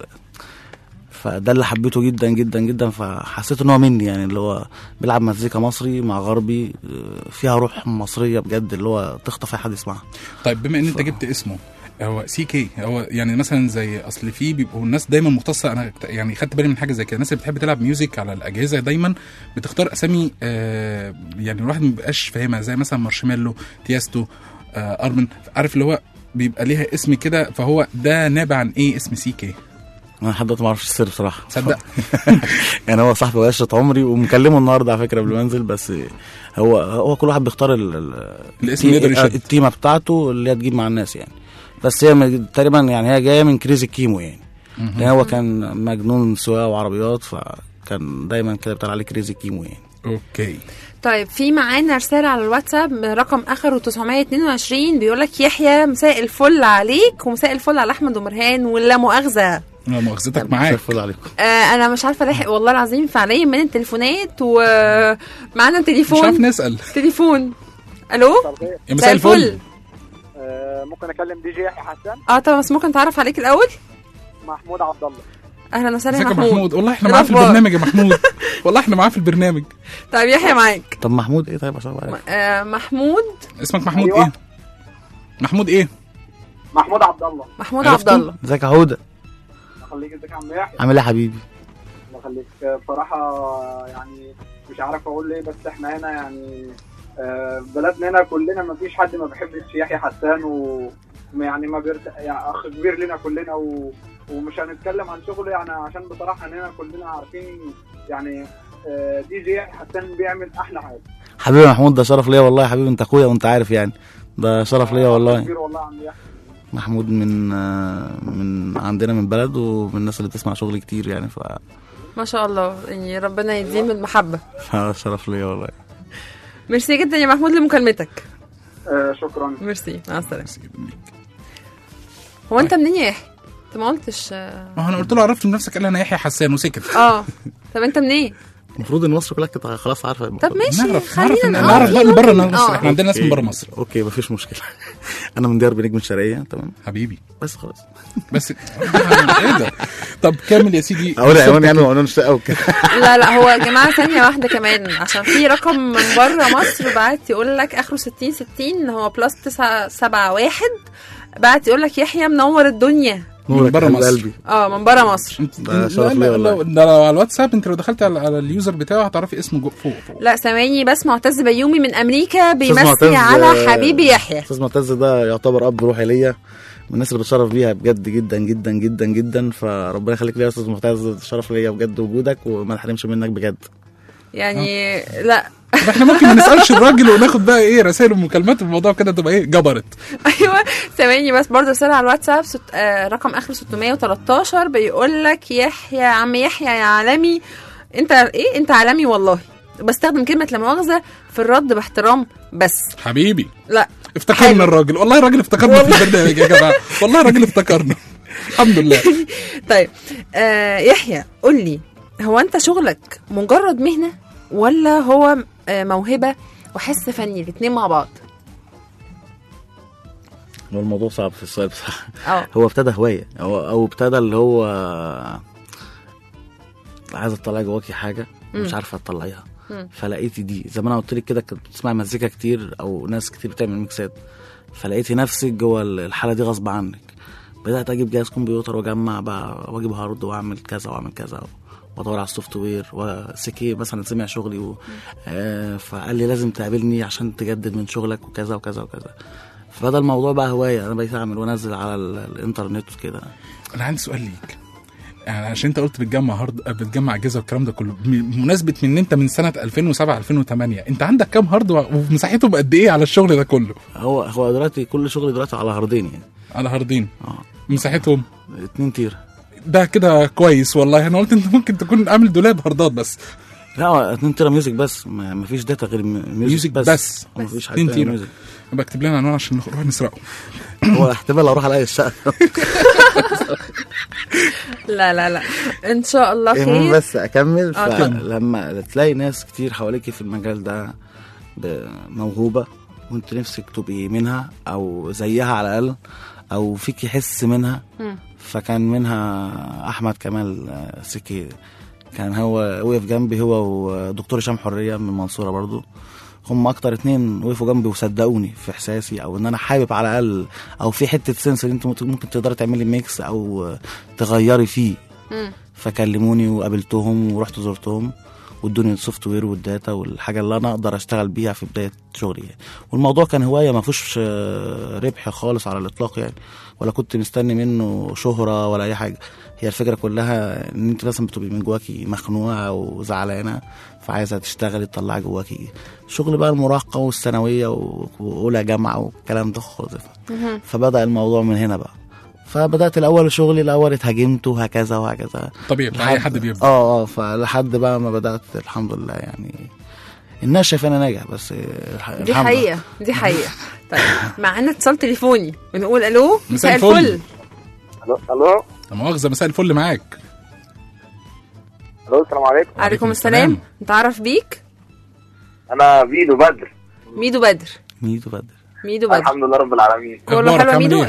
فده اللي حبيته جدا جدا جدا، فحسيت ان هو مني يعني، اللي هو بيلعب مزيكا مصري مع غربي فيها روح مصريه بجد اللي هو تخطف اي حد يسمعها. طيب بما ان انت جبت اسمه هو سي كي، هو يعني مثلا زي اصل في بيبقوا الناس دايما مختصه، انا يعني خدت بالي من حاجه زي كده، الناس اللي بتحب تلعب ميوزك على الاجهزه دايما بتختار اسامي يعني الواحد ما بيبقاش فاهمها، زي مثلا مارشميلو، تياستو، ارمن، عارف اللي هو بيبقى ليها اسم كده، فهو ده نابع عن ايه اسم سي كي؟ انا لحد دلوقتي ما اعرفش السر بصراحه. صدق. يعني هو صاحبي وعشرة عمري ومكلمه النهارده على فكره قبل ما انزل، بس هو كل واحد بيختار الاسم اللي يقدر يشد التيمه بتاعته اللي هتجيب مع الناس يعني. بس هي تقريبا يعني هي جايه من كريزي كيمو يعني، لان هو كان مجنون سواقه وعربيات، فكان دايما كده بتاع عليه كريزي كيمو يعني. اوكي. طيب في معانا رساله على الواتساب رقم اخره 922 بيقول لك يحيى مساء الفل عليك ومساء الفل على احمد ومرهان ولا مؤاخذه. لا مؤاخذتك معاك. الفل عليكم. انا مش عارفه الاحق والله العظيم فعليا من التليفونات، ومعانا تليفون مش عارف نسال تليفون. الو يا مساء الفل. ممكن اكلم دي جي يحيى حسان؟ طب بس ممكن تعرف عليك الاول؟ محمود عبد الله. اهلا وسهلا يا محمود. والله احنا معاه في البرنامج يا محمود. والله احنا معاه في البرنامج. طيب يحيى معاك. طب محمود ايه؟ طيب عشان محمود. اسمك محمود ايه؟ محمود ايه؟ محمود عبد الله. محمود عبد الله. ازيك يا هدى؟ خليك. ازيك يا عم يحيى؟ عامل ايه يا حبيبي؟ الله يخليك. بصراحه يعني مش عارف اقول ايه، بس احنا هنا يعني بلدنا هنا كلنا ما فيش حد ما بيحبش يحيى حسان، ويعني ما يعني اخ كبير لنا كلنا، ومش هنتكلم عن شغله يعني عشان بصراحه هنا كلنا عارفين يعني دي جي يحيى حسان بيعمل احلى حاجه. حبيبي محمود ده شرف ليا والله يا حبيبي، انت اخويا وانت عارف يعني، ده شرف ليا والله. كبير والله يا عم يحيى. محمود من عندنا من بلد ومن الناس اللي بتسمع شغل كتير يعني، ما شاء الله يعني ربنا يديم المحبه. شرف ليا والله. ميرسي جدا يا محمود لمكالمتك. شكرا. ميرسي مع السلامه. هو انت منين يا يحيى؟ انت ما قلتش. ما انا قلت له عرفت من نفسك، قال انا يحيى حسان وسكت. طب انت منين؟ المفروض ان مصر كلها كده خلاص عارفه. طب ماشي، نعرف بقى اللي بره مصر. احنا عندنا ناس من بره مصر. اوكي مفيش مشكله. انا من ديار بنجم الشرقيه. تمام حبيبي. بس خلاص. بس ايه ده؟ طب كمل يا سيدي. اقول يعني وقانون شقه وكده. لا هو يا جماعه ثانيه واحده كمان، عشان في رقم من بره مصر بعت يقول لك اخره 60 هو بلس 971 بعت يقول لك يحيى منور الدنيا من بره مصر. من بره مصر. ده على الواتساب انت لو دخلت على اليوزر بتاعه هتعرفي اسمه فوق. لا ثواني بس، معتز بيومي من امريكا بيمسي على حبيبي يحيى. استاذ معتز ده يعتبر اب روحي ليا، من الناس اللي بتشرف بيها بجد جدا جدا جدا جدا، فربنا يخليك ليا يا استاذ معتز. شرف ليا بجد وجودك وما نحرمش منك بجد يعني. لا احنا ممكن ما نسالش الراجل وناخد بقى ايه رسائل ومكالمات، الموضوع كده تبقى ايه جبرت. ايوه ثواني بس، برضه رساله على الواتساب رقم اخر 613 بيقول لك يحيى عم يحيى يا عالمي، انت عالمي والله، بستخدم كلمه لا مؤاخذه في الرد باحترام بس. حبيبي لا افتكرنا الراجل، والله الراجل افتكرنا في البرنامج يا جماعه، والله الراجل افتكرنا الحمد لله. طيب يحيى قول لي، هو انت شغلك مجرد مهنه ولا هو موهبه وحس فني الاثنين مع بعض؟ هو الموضوع صعب في السؤال بصراحه. هو ابتدى هوايه او ابتدى اللي هو عايز اطلع جواكي حاجه مش عارفه اطلعيها، فلقيتي دي زي ما انا قلت لك كده، كنت بتسمع مزيكا كتير او ناس كتير بتعمل ميكسات، فلقيتي نفسك جوه الحاله دي غصب عنك. بدات اجيب جهاز كمبيوتر واجمع بقى واجيب هارد واعمل كذا واعمل كذا وادور على السوفت وير. وسكي مثلا سمع شغلي فقال لي لازم تقابلني عشان تجدد من شغلك وكذا وكذا وكذا. فبدا الموضوع بقى هوايه، انا بقيت اعمل وانزل على الانترنت وكده. انا عندي سؤال ليك، يعني عشان انت قلت بتجمع اجهزه والكلام ده كله، بمناسبه ان انت من سنه 2007 2008 انت عندك كام هارد ومساحته بقد ايه على الشغل ده كله؟ هو دلوقتي كل شغلي دلوقتي على هاردين يعني. على هاردين. مساحتهم 2 تيرا. ده كده كويس والله. انا قلت انت ممكن تكون عامل دولاب هاردات بس. لا 2 تيرا ميوزك بس، ما فيش داتا غير ميوزك بس. ما فيش حاجه 2 تيرا. بكتب لنا عنوان عشان نروح نسرقه. هو احتمال اروح الاقي الشقه. لا ان شاء الله خير. بس اكمل. لما تلاقي ناس كتير حواليكي في المجال ده موهوبه وانت نفسك تبقي منها او زيها على الاقل او فيكي حس منها، فكان منها احمد كمال سكي، كان هو وقف جنبي، هو ودكتور هشام حريه من المنصوره برضو. هم اكتر 2 وقفوا جنبي وصدقوني في احساسي او ان انا حابب على الاقل او في حته سنسور انت ممكن تقدري تعملي ميكس او تغيري فيه. فكلموني وقابلتهم ورحت زرتهم وادوني السوفت وير والداتا والحاجه اللي انا اقدر اشتغل بيها في بدايه شغلي يعني. والموضوع كان هوايه ما فيهوش ربح خالص على الاطلاق يعني، ولا كنت مستني منه شهره ولا اي حاجه. هي الفكره كلها ان انت مثلا بتبقي من جواكي مخنوقه او زعلانه فعايزه تشتغلي تطلعي جواكي شغل بقى المراهقه والثانويه واولى جامعه والكلام ده خالص. فبدا الموضوع من هنا بقى. فبدات شغلي الاول اتهاجمت وهكذا وهكذا طبيعي اي حد بيبدا. فلحد بقى ما بدات الحمد لله يعني الناس شايفه انا ناجح. بس دي حقيقه. طيب معانا اتصال تليفوني بنقول الو. مساء الفل. الو مؤاخذه مساء الفل معاك. الو السلام عليكم. وعليكم السلام. نتعرف بيك؟ انا ميدو بدر. ميدو بدر. الحمد لله رب العالمين. كله حلو. ميدو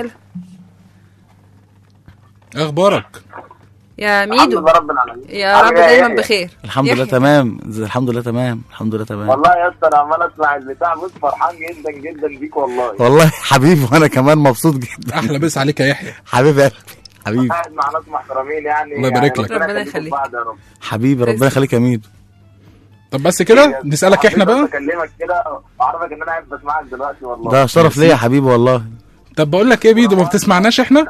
اخبارك يا ميدو؟ الحمد لله رب العالمين. يا رب دايما بخير. الحمد لله تمام. الحمد لله تمام. والله يا اسطى انا عمال اسمع البتاع، بص فرحان جدا جدا بيك والله حبيبي، وانا كمان مبسوط جدا. احلى بس عليك يا يحيى حبيبي حبيبي. قاعد مع ناس محترمين يعني. الله يبارك لك. ربنا يخليك حبيبي. ربنا يخليك يا ميدو. طب بس كده نسالك احنا بقى. بكلمك كده اعرفك ان انا قاعد بسمعك دلوقتي والله. ده شرف ليا يا حبيبي والله. طب بقول لك ايه ميدو، ما بتسمعناش احنا؟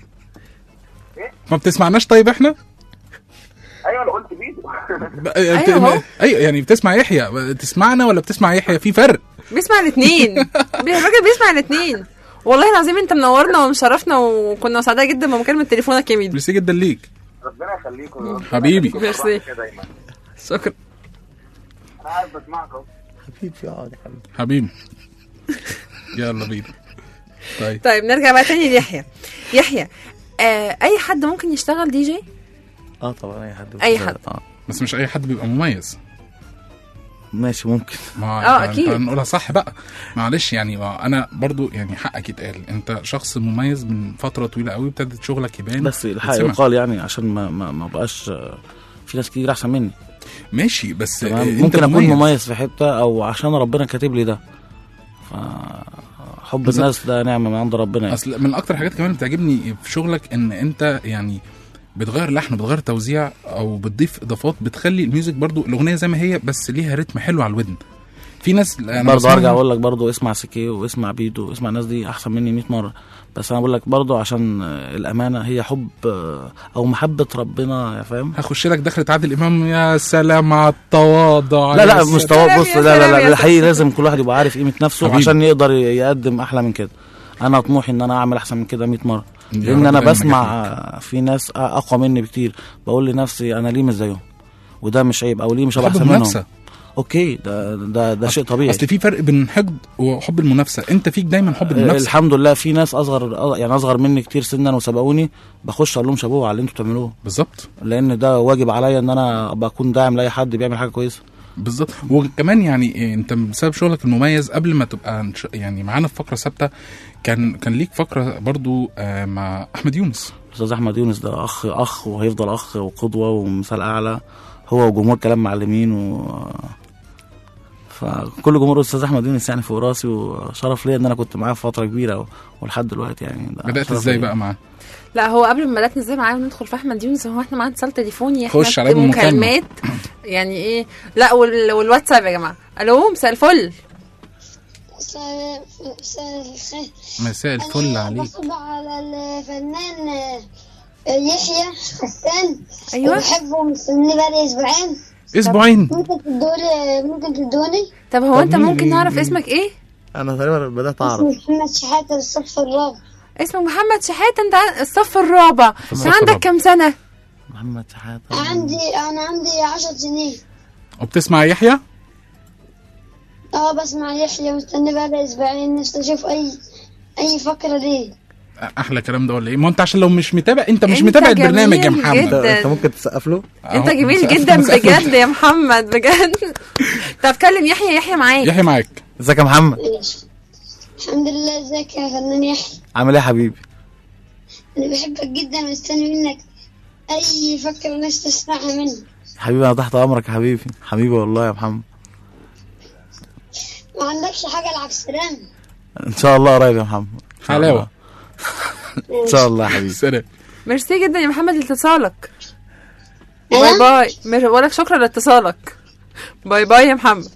ما بتسمعناش؟ طيب احنا ايوه انا قلت بيدو. ايوه يعني بتسمع يحيى، تسمعنا ولا بتسمع يحيى؟ في فرق. بيسمع الاثنين. الراجل بيسمع الاثنين والله العظيم. انت منورنا ومشرفنا وكنا سعداء جدا بمكالمه تليفونك يا ميدو. ميرسي جدا ليك. ربنا يخليكم حبيبي. ميرسي. شكرا. انا قاعد بسمعك اهو حبيبي. حبيبي يلا بينا. طيب نرجع بقى تاني ليحيى. اي حد ممكن يشتغل دي جي؟ طبعا اي حد. بس مش اي حد بيبقى مميز. ماشي ممكن. ما اكيد نقولها صح بقى، معلش يعني. ما انا برضو يعني حقك يتقال، انت شخص مميز من فتره طويله قوي، ابتدت شغلك يبان. بس الحق يقال يعني عشان ما بقاش في ناس كتير احسن مني. ماشي بس ممكن اكون مميز في حته، او عشان ربنا كاتب لي ده. حب الناس ده نعمه من عند ربنا يعني. اصل من اكتر حاجات كمان بتعجبني في شغلك ان انت يعني بتغير لحن، بتغير توزيع، او بتضيف اضافات بتخلي الميوزك برضو الاغنيه زي ما هي بس ليها رتم حلو على الودن. في ناس برضو ارجع اقول لك برضو اسمع سكي واسمع بيدو واسمع الناس دي احسن مني 100 مره. بس انا بقول لك برضو عشان الامانه هي حب او محبه ربنا يا فاهم. هخش لك دخلة عادل امام يا سلام على التواضع. لا مش تواضع، بص لا الحقيقه لازم كل واحد يبقى عارف قيمه نفسه حبيب. عشان يقدر يقدم احلى من كده. انا طموحي ان انا اعمل احسن من كده 100 مره، لان انا بسمع في ناس اقوى مني بكتير، بقول لنفسي انا ليه مش زيهم، وده مش عيب، او ليه مش هبقى احسن منهم. اوكي ده شيء طبيعي. اصل في فرق بين حقد وحب المنافسه، انت فيك دايما حب المنافسه. الحمد لله في ناس اصغر مني كتير سنا وسبقوني، بخش اقول لهم شابوه على اللي انتوا بتعملوه. بالظبط، لان ده واجب عليا ان انا بكون داعم لاي حد بيعمل حاجه كويسه. بالظبط. وكمان يعني انت بسبب شغلك المميز قبل ما تبقى يعني معانا في فقره ثابته كان ليك فقره برضو مع احمد يونس. استاذ احمد يونس ده اخ وهيفضل اخ وقدوه ومثال اعلى، هو وجمهور كلام معلمين فكل جمهور استاذ احمد يونس يعني فوق راسي، وشرف ليا ان انا كنت معاه في فتره كبيره ولحد دلوقتي يعني. بدات ازاي بقى معاه؟ لا هو قبل ما بدأنا ازاي معاه وندخل في احمد يونس، هو احنا معانا اتصال تليفوني، احنا خش على مكالمات يعني ايه. لا والواتساب يا جماعه. الو مساء الفل. مساء الفل عليك. بصب على الفنان يحيى حسان. ايوه بحبه مستني بقالي اسبوعين. ممكن تدوني. طب هو انت ممكن نعرف اسمك ايه؟ انا تقريبا بدات اعرف. اسمي محمد شحاته الصف الرابع. اسمك محمد شحاته، انت الصف الرابع. عندك كام سنه؟ محمد شحاته انا عندي 10 سنين. وبتسمع يحيى؟ بسمع يحيى مستني بقالي اسبوعين، نفسي اشوف اي فقره ليه. احلى كلام ده ولا ايه؟ ما انت عشان لو مش متابع، انت مش متابع البرنامج يا محمد. انت ممكن تسقف له. انت جميل جدا بجد يا محمد بجد. طب كلم يحيى معاك. يحيى معاك. ازيك يا محمد؟ الحمد لله. ازيك يا فنان يحيى؟ عامل ايه يا حبيبي؟ انا بحبك جدا ومستني منك اي فكره ناس تسمعها مني. حبيبي انا تحت امرك يا حبيبي والله يا محمد. ما عندكش حاجه العب سلام؟ ان شاء الله قريب يا محمد. حلاوه. ان شاء الله يا حبيبي. سلام. ميرسي جدا يا محمد لاتصالك. باي بقول لك شكرا لاتصالك. باي يا محمد.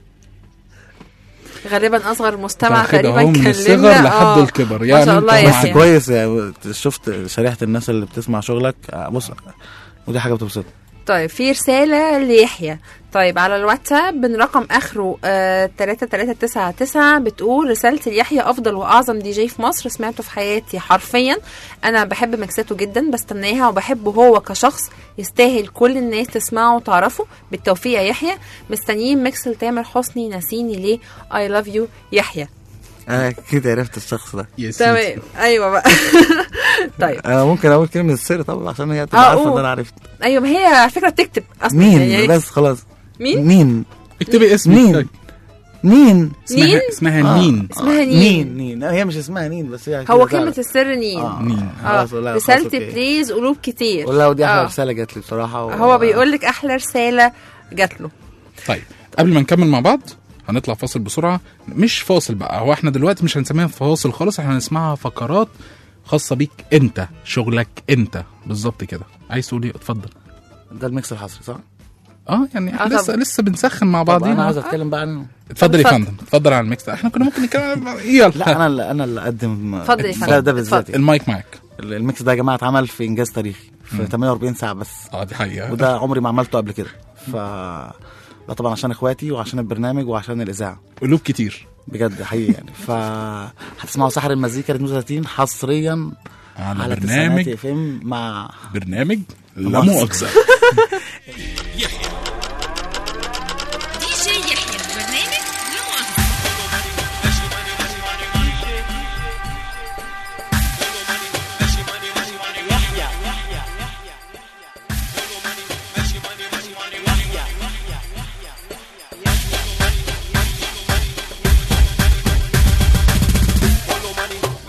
غالبا اصغر مستمع تقريبا كلمنا صغر لحد الكبر يعني. ما شاء الله بس كويس يعني. شفت شريحه الناس اللي بتسمع شغلك، بص ودي حاجه بتبسط. طيب في رسالة ليحيى. طيب على الواتساب من رقم اخره 3399 بتقول: رسالتي ليحيى افضل واعظم دي جي في مصر، سمعته في حياتي حرفيا. انا بحب مكساته جدا، بستناها وبحبه هو كشخص، يستاهل كل الناس تسمعه وتعرفه. بالتوفيق يا يحيى. مستنيين ميكس لتامر حسني ناسيني ليه. I love you يحيى. انا كده عرفت الشخص ده. تمام ايوه بقى. طيب انا ممكن اقول كلمه السر طبعا عشان هي تبقى عارفه ان انا عرفت. ايوه ما هي على فكره بتكتب اصلا مين يعني بس خلاص. مين اكتبي اسمك. مين اسمها نين. نين هي مش اسمها نين بس هي هو كلمه السر نين. نين. رسالتي بليز قلوب كتير. والله ودي احلى رساله جات لي بصراحه هو بيقول لك احلى رساله جات له. طيب قبل ما نكمل مع بعض هنطلع فاصل بسرعه. مش فاصل بقى، هو احنا دلوقتي مش هنسميها فاصل خالص، احنا هنسمعها فقرات خاصه بيك انت، شغلك انت بالظبط كده. عايز تقول ايه؟ اتفضل. ده الميكس الحصري صح؟ يعني احنا لسه بنسخن مع بعضينا. انا عايز اتكلم بقى عنه. اتفضل يا فندم، اتفضل على الميكس. احنا كنا ممكن نتكلم لا انا اللي اقدم. اتفضل يا فندم. ده بالذات المايك معاك. الميكس ده يا جماعه اتعمل في انجاز تاريخي في 48 ساعه بس. دي حقيقه، وده عمري ما عملته قبل كده. لا طبعا عشان اخواتي وعشان البرنامج وعشان الاذاعه. قلوب كتير بجد حقيقي يعني. هتسمعوا سحر المزيكا 32 حصريا على برنامج FM مع برنامج لا مؤاخذة.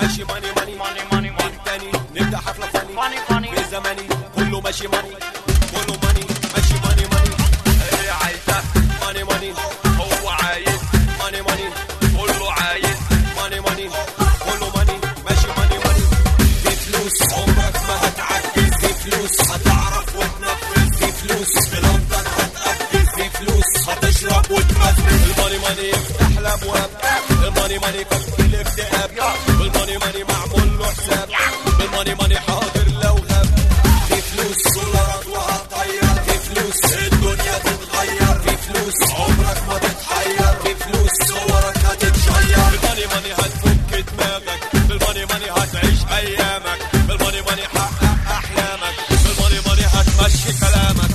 ماشي ماني ماني ماني ماني ماني تاني نبدا حفله فاني فاني فاني في زماني كله ماشي ماني كله ماني ماشي ماني ماني هي عايزه ماني ماني هو عايز ماني ماني كله عايز ماني ماني كله ماني ماشي ماني ماني في فلوس عمرك ما هتعجز في فلوس هتعرف وتنفذ في فلوس في لندن هتأكل في فلوس هتشرب وتمثل الماني ماني يفتح الابواب الماني ماني كف الاكتئاب بالماني ماني معمول له حساب بالماني ماني حاضر لو غاب في فلوس دولارات وهتطير في فلوس الدنيا تتغير في فلوس عمرك ما تتحير في فلوس صورك هتتشير بالماني ماني هتفك دماغك بالماني ماني هتعيش ايامك بالماني ماني حقق احلامك بالماني ماني هتمشي كلامك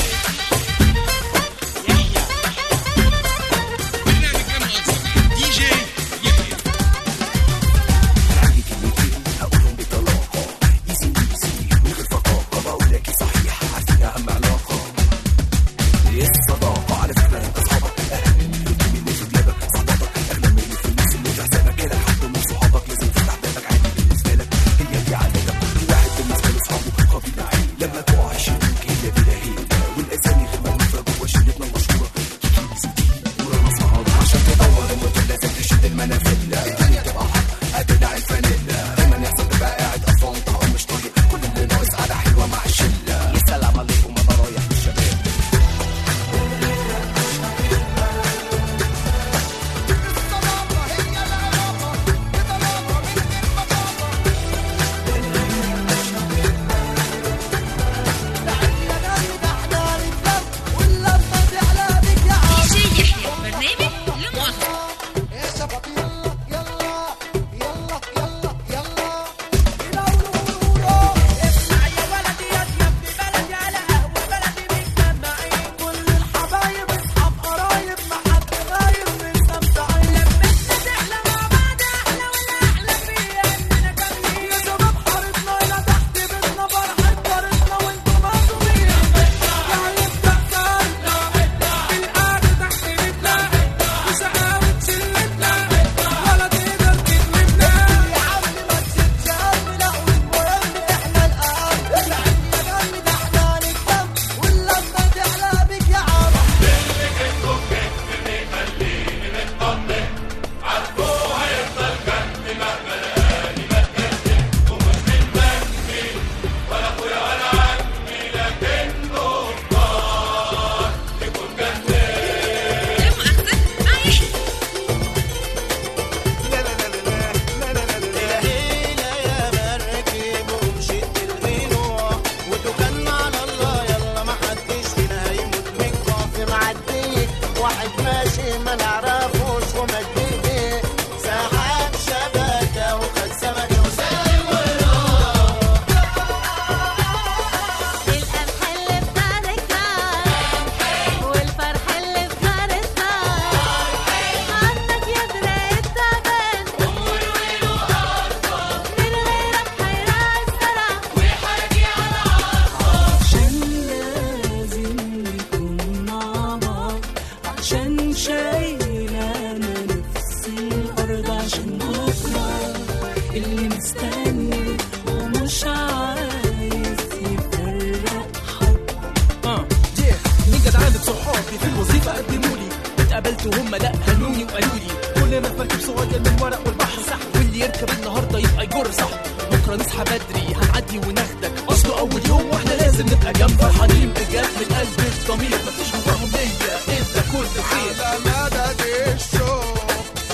وهم لا هنوني وقالوا لي كل ما مركب صغير من ورق والبحر سحب واللي يركب النهارده يبقى يجر صح بكره نصحى بدري هنعدي وناخدك اصله اول يوم واحنا لازم نبقى جنب فرحانين بجد من قلب الضمير مفيش جواهم نيه انت كل خير على مدد الشوق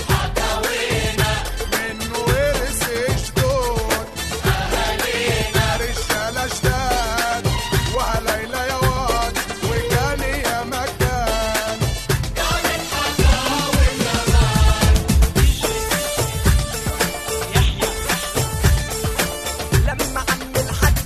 حكاوينا من ورث شدود اهالينا رجاله جداد وهليله يا واد وكان يا مكان كانت حكاوي زمان لما عم الحاج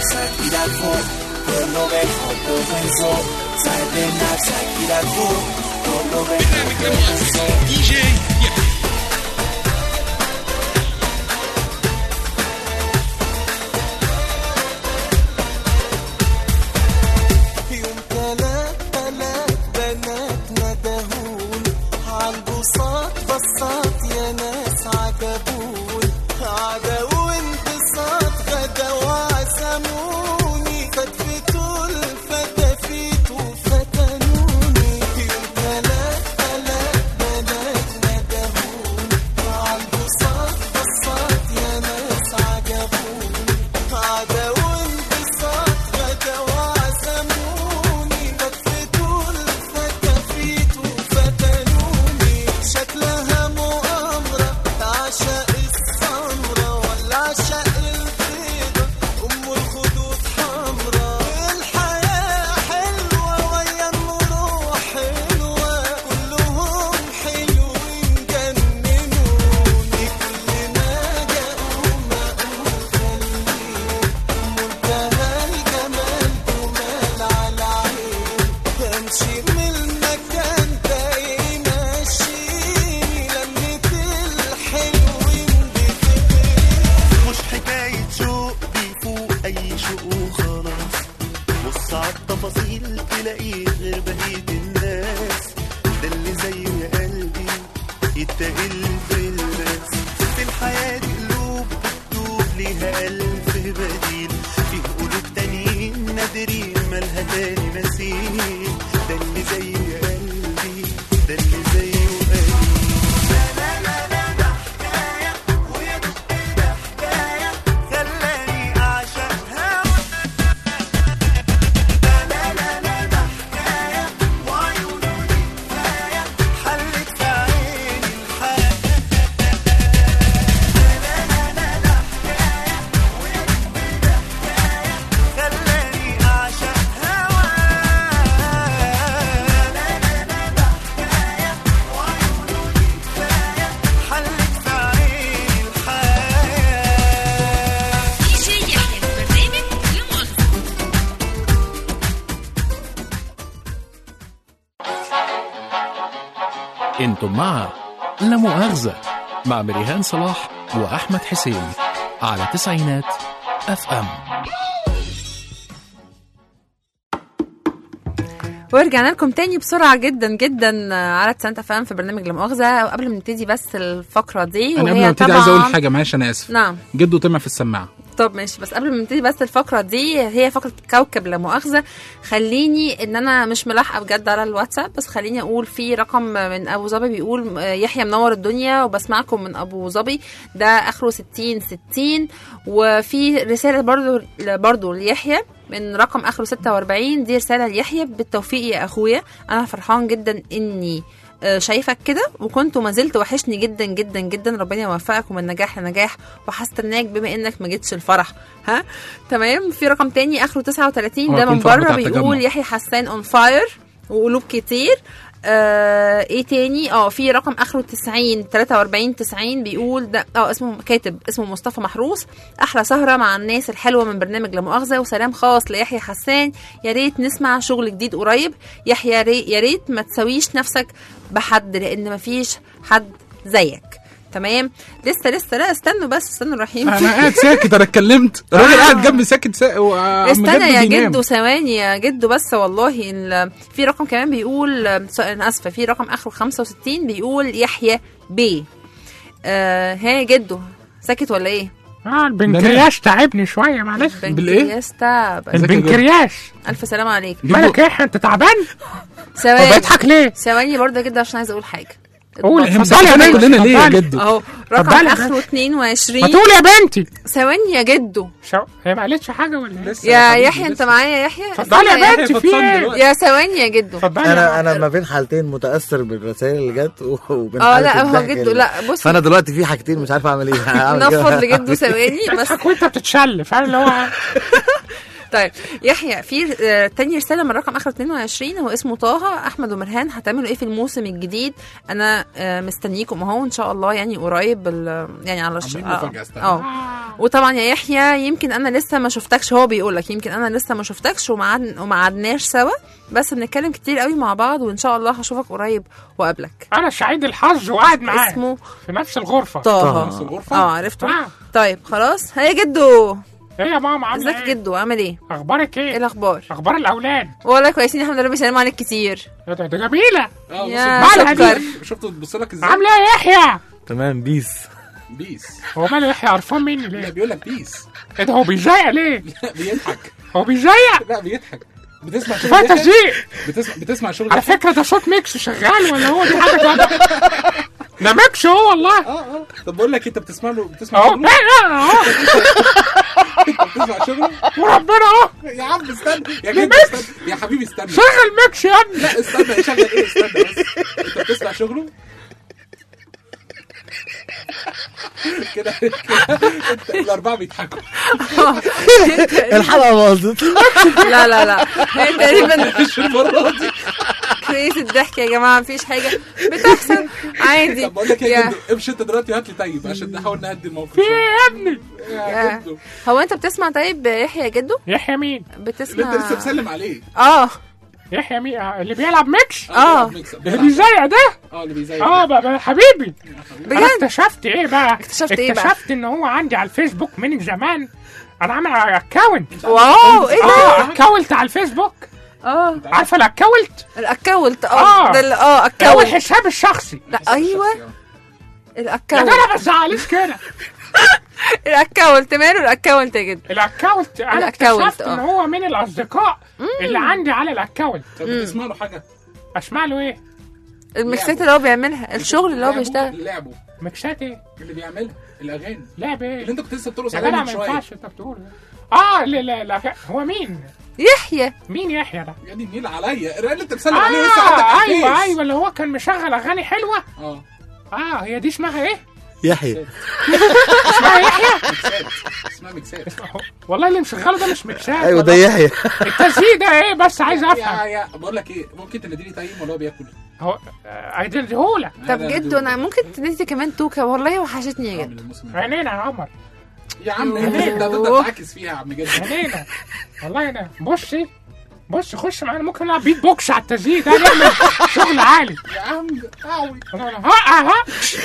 نفسك ايدك فوق كله بتحط وبنزق ساعد نفسك ايدك فوق كله بتحط وبنزق دي جي عالبساط بساط يا ناس عجبوني عدا وانبساط غدا وعزموني فتفتوا الفتافيت وفتنوني يوم تلات بنات ندهوني عالبساط بساط يا ناس عجبوني عدا وانبساط غدا وعزموني فتفتوا الفتافيت وفتنوني شكلها مؤامرة عشاء السمرة ولا عشاء البيضة أم الخدود حمرة الحياة حلوة ويا المروح حلوة كلهم حلوين جننوني كل ما جاءوا ما خليهم منتهى الجمال جمال على عين امشي من المكان ده يمشيني لمة الحلوين بتغير مش حكاية شوق بيفوق أي شوق وخلاص بص عالتفاصيل تلاقيه غير بقية الناس ده اللي زي قلبي يتقل بالناس في الحياة دي قلوب بتدوب ليها ألف بديل فيه قلوب تانيين نادرين مالها تاني مثيل ده اللي زي قلبي ده اللي زيه قلبي خلاني أعشق هوا وعيونه دي كفاية حلت في عيني الحياة خلاني أعشق هوا وعيونه دي كفاية حلت في عيني الحياة دي جي يحيى برنامج لا مؤاخذة. انتم مع لا مؤاخذة مع مريهان صلاح وأحمد حسين على تسعينات اف ام. ورجعنا لكم تاني بسرعة جدا جدا على تسعينات اف ام في برنامج لا مؤاخذة. وقبل ما نبتدي بس الفقرة دي انا قبل ما وهي ابتدي عايز اقول حاجه، معلش انا اسف. نعم. جده طمع في السماعه. طب ماشي، بس قبل ما نبتدي بس الفقرة دي هي فقرة كوكب لا مؤاخذة. خليني ان انا مش ملاحقة بجد على الواتساب، بس خليني اقول في رقم من ابو ظبي بيقول يحيى منور الدنيا وبسمعكم من ابو ظبي، ده اخره 6060. وفي رسالة برضو ليحيى من رقم اخره 46، دي رسالة ليحيى: بالتوفيق يا اخويا، انا فرحان جدا اني شايفك كده وكنت وما زلت وحشني جدا جدا جدا، ربنا يوفقك ومن نجاح لنجاح، وهستناك بما انك ما جيتش الفرح. ها تمام. في رقم تاني اخره 39، ده من بره بيقول يحيى حسان اون فاير وقلوب كتير. ايه تاني؟ في رقم اخره 43 بيقول ده اسمه كاتب اسمه مصطفى محروس: احلى سهره مع الناس الحلوه من برنامج لا مؤاخذة، وسلام خاص ليحيى حسان، يا ريت نسمع شغل جديد قريب. يحيى يا ريت ما تسويش نفسك بحد لان مفيش حد زيك. تمام. لسه لا استنوا رايحين. انا قاعد ساكت، انا اتكلمت، الراجل قاعد جنبي ساكت استنى يا جدو ثواني يا جدو بس والله. في رقم كمان بيقول انا اسفه، في رقم اخره 65 بيقول يحيى بيه. ها جدو ساكت ولا ايه؟ البنكرياس تعبني شويه معلش. البنكرياس تعب. البنكرياس. الف سلامه عليك. مالك ايه انت تعبان؟ ثواني بتضحك ليه؟ ثواني برضه كده عشان عايزه اقول حاجه. قول اتفضلي كلنا ليه يا جدو؟ اهو رقم اخره 22. ما تقول يا بنتي. ثواني يا جدو. هي ما قالتش حاجه ولا لسه؟ يا يحيى انت معايا يا يحيى؟ اتفضلي يا بنتي. في يا ثواني يا جدو. انا ما بين حالتين متاثر بالرسائل اللي جت وبين لا هو جدو لا بص، فانا دلوقتي في حاجتين مش عارف اعمل ايه. نفض لجدو ثواني بس وانت بتتشل فاهم اللي هو طيب يحيى، في تاني رساله من رقم اخر 22، هو اسمه طه. احمد ومرهان هتعملوا ايه في الموسم الجديد؟ انا مستنيكم اهو ان شاء الله، يعني قريب يعني على وطبعا يا يحيى يمكن انا لسه ما شفتكش، هو بيقول لك يمكن انا لسه ما شفتكش وما قعدناش سوا، بس بنتكلم كتير قوي مع بعض، وان شاء الله هشوفك قريب واقابلك. انا سعيد الحظ وقاعد معاه اسمه في نفس الغرفه. نفس الغرفه. عرفته. طيب خلاص. هيا جدو. ايه يا ماما عامله ايه؟ ازيك جدو؟ عامل ايه؟ اخبارك ايه؟ ايه الاخبار؟ اخبار الاولاد والله كويسين الحمد لله، بيسلموا عليك كتير. ده جميله. يا سكر. شفتوا تبص لك ازاي؟ عامله ايه يا يحيى؟ تمام. بيس. هو ماله يحيى قرفان مني ليه؟ لا بيقول لك بيس. ايه ده؟ هو بيزيق ليه؟ لا بيضحك. هو بيزيق؟ لا بيضحك. بتسمع شغل تزييق. بتسمع شغل على فكره ده صوت ميكس شغال ولا هو دي حاجه تانية؟ ده ميكس هو والله. طب بقول لك انت بتسمع اهو. شغله؟ انت بتسمع شغله؟ وربنا اهو. يا عم استنى يا جدع، استنى يا حبيبي استنى. شغل ميكس يا ابني. لا استنى، شغل ايه؟ استنى بس. انت بتسمع شغله؟ كده انت الاربعه بيضحكوا. الحلقه باظت. لا هي تقريبا مش المره دي. كريس الضحك يا جماعه، مفيش حاجه بتحصل عادي. طب بقول لك ايه يا جدو، امشي انت دلوقتي هات لي طيب عشان نحاول نهدي الموقف. في يا ابني يا جدو. هو انت بتسمع طيب يحيى يا جدو؟ يحيى مين؟ بتسمع انت لسه مسلم عليه. يحيى مين؟ اللي بيلعب ميكس؟ اللي بيزيق ده؟ اللي بيزيق. بقى حبيبي. بجد؟ انا اكتشفت ايه بقى؟ اكتشفت ان هو عندي على الفيسبوك من زمان. انا عامل اكونت. واو ايه ده؟ اكونت على الفيسبوك. عارفه الاكونت؟ الاكونت اكونت. هو الحساب الشخصي. لا ايوه الاكونت. انا ما تزعليش كده. الاكونت ماله الاكونت يا جدو؟ الاكونت انا اكتشفت ان هو من الاصدقاء اللي عندي على الاكونت. طب بتسمع له حاجه؟ اسمع له ايه؟ الميكسات اللي هو بيعملها، الشغل اللي هو بيشتغل. لعبه. ميكسات ايه؟ اللي بيعملها الاغاني. لعب ايه؟ اللي انت كنت لسه بترقص عليه عليه من شويه. ما ينفعش انت بتقول. لا هو مين؟ يحيى. مين يحيى ده؟ يا دي النيل عليا، اللي انت بتسلم عليه لسه عندك عفيف. ايوه اللي هو كان مشغل اغاني حلوه. هي دي اسمها ايه؟ يحيى. اسمها يحيى؟ اسمها ميكسات. والله اللي مشغله ده مش ميكسات. ايوه ده يحيى. التزييق ده ايه بس؟ عايز افهم. يا بقول لك ايه، ممكن تناديلي طيب ولا هو بياكل؟ هو هيديهولك. طب جدو انا ممكن تنادي كمان توكا، والله وحشتني يا جدو. عينينا يا عمر. يا عم انت تعاكس فيها يا عم جد. عينينا والله. انا بص خش معانا، ممكن نلعب بيت بوكس على التزييق ده، نعمل شغل عالي يا عم. قوي. ها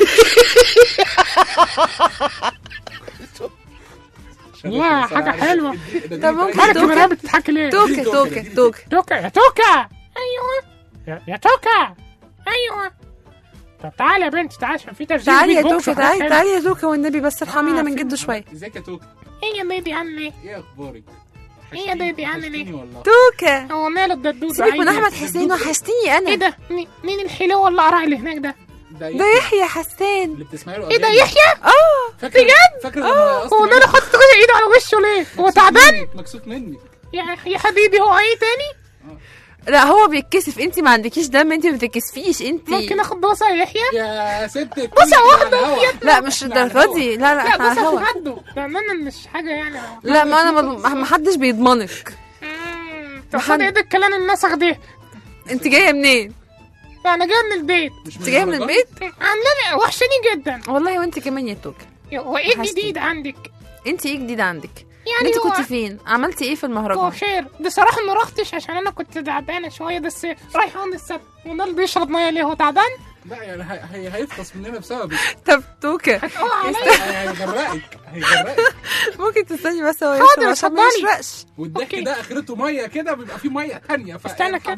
والله حاجه حلوه. طب ممكن مالك المرايه بتضحكي ليه؟ توكا يا توكا. ايوه يا توكا. ايوه. طب تعالي يا بنتي، تعالي عشان في تسجيل. تعالي يا توكا، تعالي يا توكا والنبي، بس ارحمينا من جدو شويه. ازيك يا توكا؟ ايه يا بيبي عامل ايه؟ ايه اخبارك؟ ايه يا بيبي عامل ايه؟ توكا. هو ماله الدبدوب؟ سيبك من احمد حسين، وحشتيني انا. ايه ده؟ مين الحلو ولا قرع اللي هناك ده؟ ده يحيى حسان اللي بتسمعي له. ايه ده يحيى؟ بجد؟ فاكر هو انا حاطط ايده على وشه ليه؟ هو تعبان؟ مكسوف مني يا حبيبي. هو ايه تاني؟ لا هو بيتكسف، انت ما عندكيش دم، انت ما بتتكسفيش انت. ممكن اخد بوسه يا يحيى؟ يا ست بوسه واحده. لا مش الدرجه دي. لا احنا على الهوا. لا انا مش حاجه يعني. لا ما انا ما حدش بيضمنك. طب ايه ده الكلام النسخ ده؟ انت جايه منين؟ انا جايه من البيت. انت جايه من البيت؟ عندنا وحشاني جدا والله. وانت كمان يا توكا. هو ايه الجديد عندك؟ انت ايه جديد عندك؟ يعني انت كنت فين؟ عملتي ايه في المهرجان؟ هو خير بصراحه ما رحتش عشان انا كنت تعبانه شويه، بس رايح عند السبت. ونال بيشرب ميه ليه؟ هو تعبان؟ لا يعني هيفطس مننا بسببك. طب توكا هيغرقك. ممكن تستني بس هو يشرب عشان ما يشرقش. والضحك ده اخرته ميه كده، بيبقى فيه ميه ثانيه. استنى كده.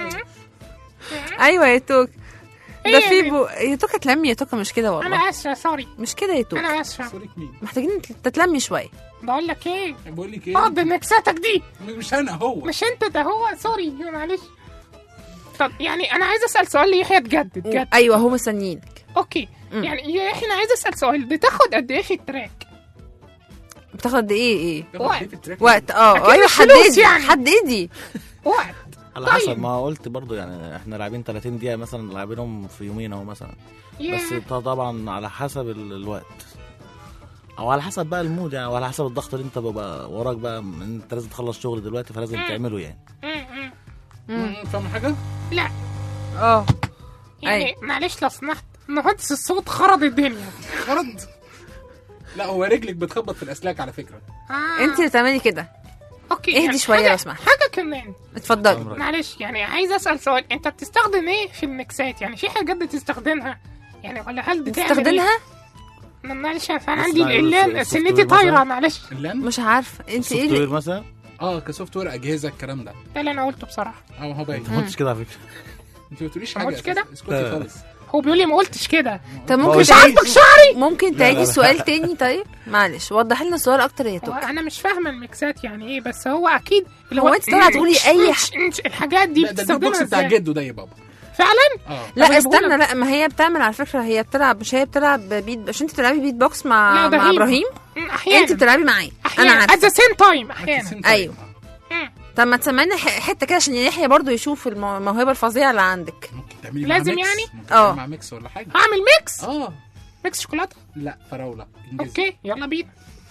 ايوه يا توكا. ده في يا توكا تلمي يا توكا، مش كده والله. انا اسفه سوري. مش كده يا توكا. انا اسفه. سوري مين؟ محتاجين تتلمي شويه. بقول لك ايه؟ اقعد بمكساتك دي. مش انا هو. مش انت ده هو. سوري معلش. طب يعني انا عايز اسال سؤال ليحيى بجد. ايوه هو مستنيينك. اوكي. يعني يا يحيى انا عايز اسال سؤال، بتاخد قد ايه في التراك؟ بتاخد قد ايه؟ وقت. ايوه حددي وقت. على حسب ما قلت برضو، يعني احنا لاعبين 30 دقيقة مثلا، لاعبينهم في يومين اهو مثلا. بس طبعا على حسب الوقت. او على حسب بقى المود يعني، وعلى حسب الضغط اللي انت بقى وراك بقى، انت لازم تخلص شغل دلوقتي فلازم تعمله يعني. فاهم حاجه؟ لا اه يعني معلش لو سمحت، مهندس الصوت خرب الدنيا. خرب؟ لا هو رجلك بتخبط في الاسلاك على فكره. انت اللي تعملي كده. اوكي اهدي يعني شويه لو سمحت. حاجه كمان اتفضلي. معلش يعني عايز اسال سؤال، انت بتستخدم ايه في الميكسات؟ يعني في حاجات بتستخدمها يعني، ولا هل بتستخدمها؟ معلش انا عندي الإعلان سنتي طايره معلش. مش عارفه انت ايه سوفت وير مثلا؟ كسوفت وير اجهزه الكلام ده. ده اللي انا قلته بصراحه. هو باين. ما قلتش كده على فكره. انت ما بتقوليش حاجه. ما قلتش كده؟ اسكتي خالص. هو بيقول لي ما قلتش كده. طب ممكن مش عاجبك شعري؟ ممكن تعيدي السؤال تاني؟ طيب معلش وضح لنا السؤال اكتر يا توك. انا مش فاهمه الميكسات يعني ايه، بس هو اكيد هو انت طالعه تقولي اي الحاجات دي بتستخدمها ازاي؟ ده البوكس بتاع جده ده يا بابا فعلا. لا استنى، لا ما هي بتعمل على فكره، هي بتلعب، مش هي بتلعب بيت، مش انت بتلعبي بيت بوكس مع ابراهيم؟ احيانا انت بتلعبي معاه انا عارفه. at the same time احيانا. ايوه. طب ما تسمعنا حته كده عشان يحيى برضو يشوف الموهبه الفظيعه اللي عندك. لازم يعني مع ميكس ولا حاجه. اعمل ميكس؟ ميكس شوكولاته؟ لا فراوله. اوكي يلا بينا.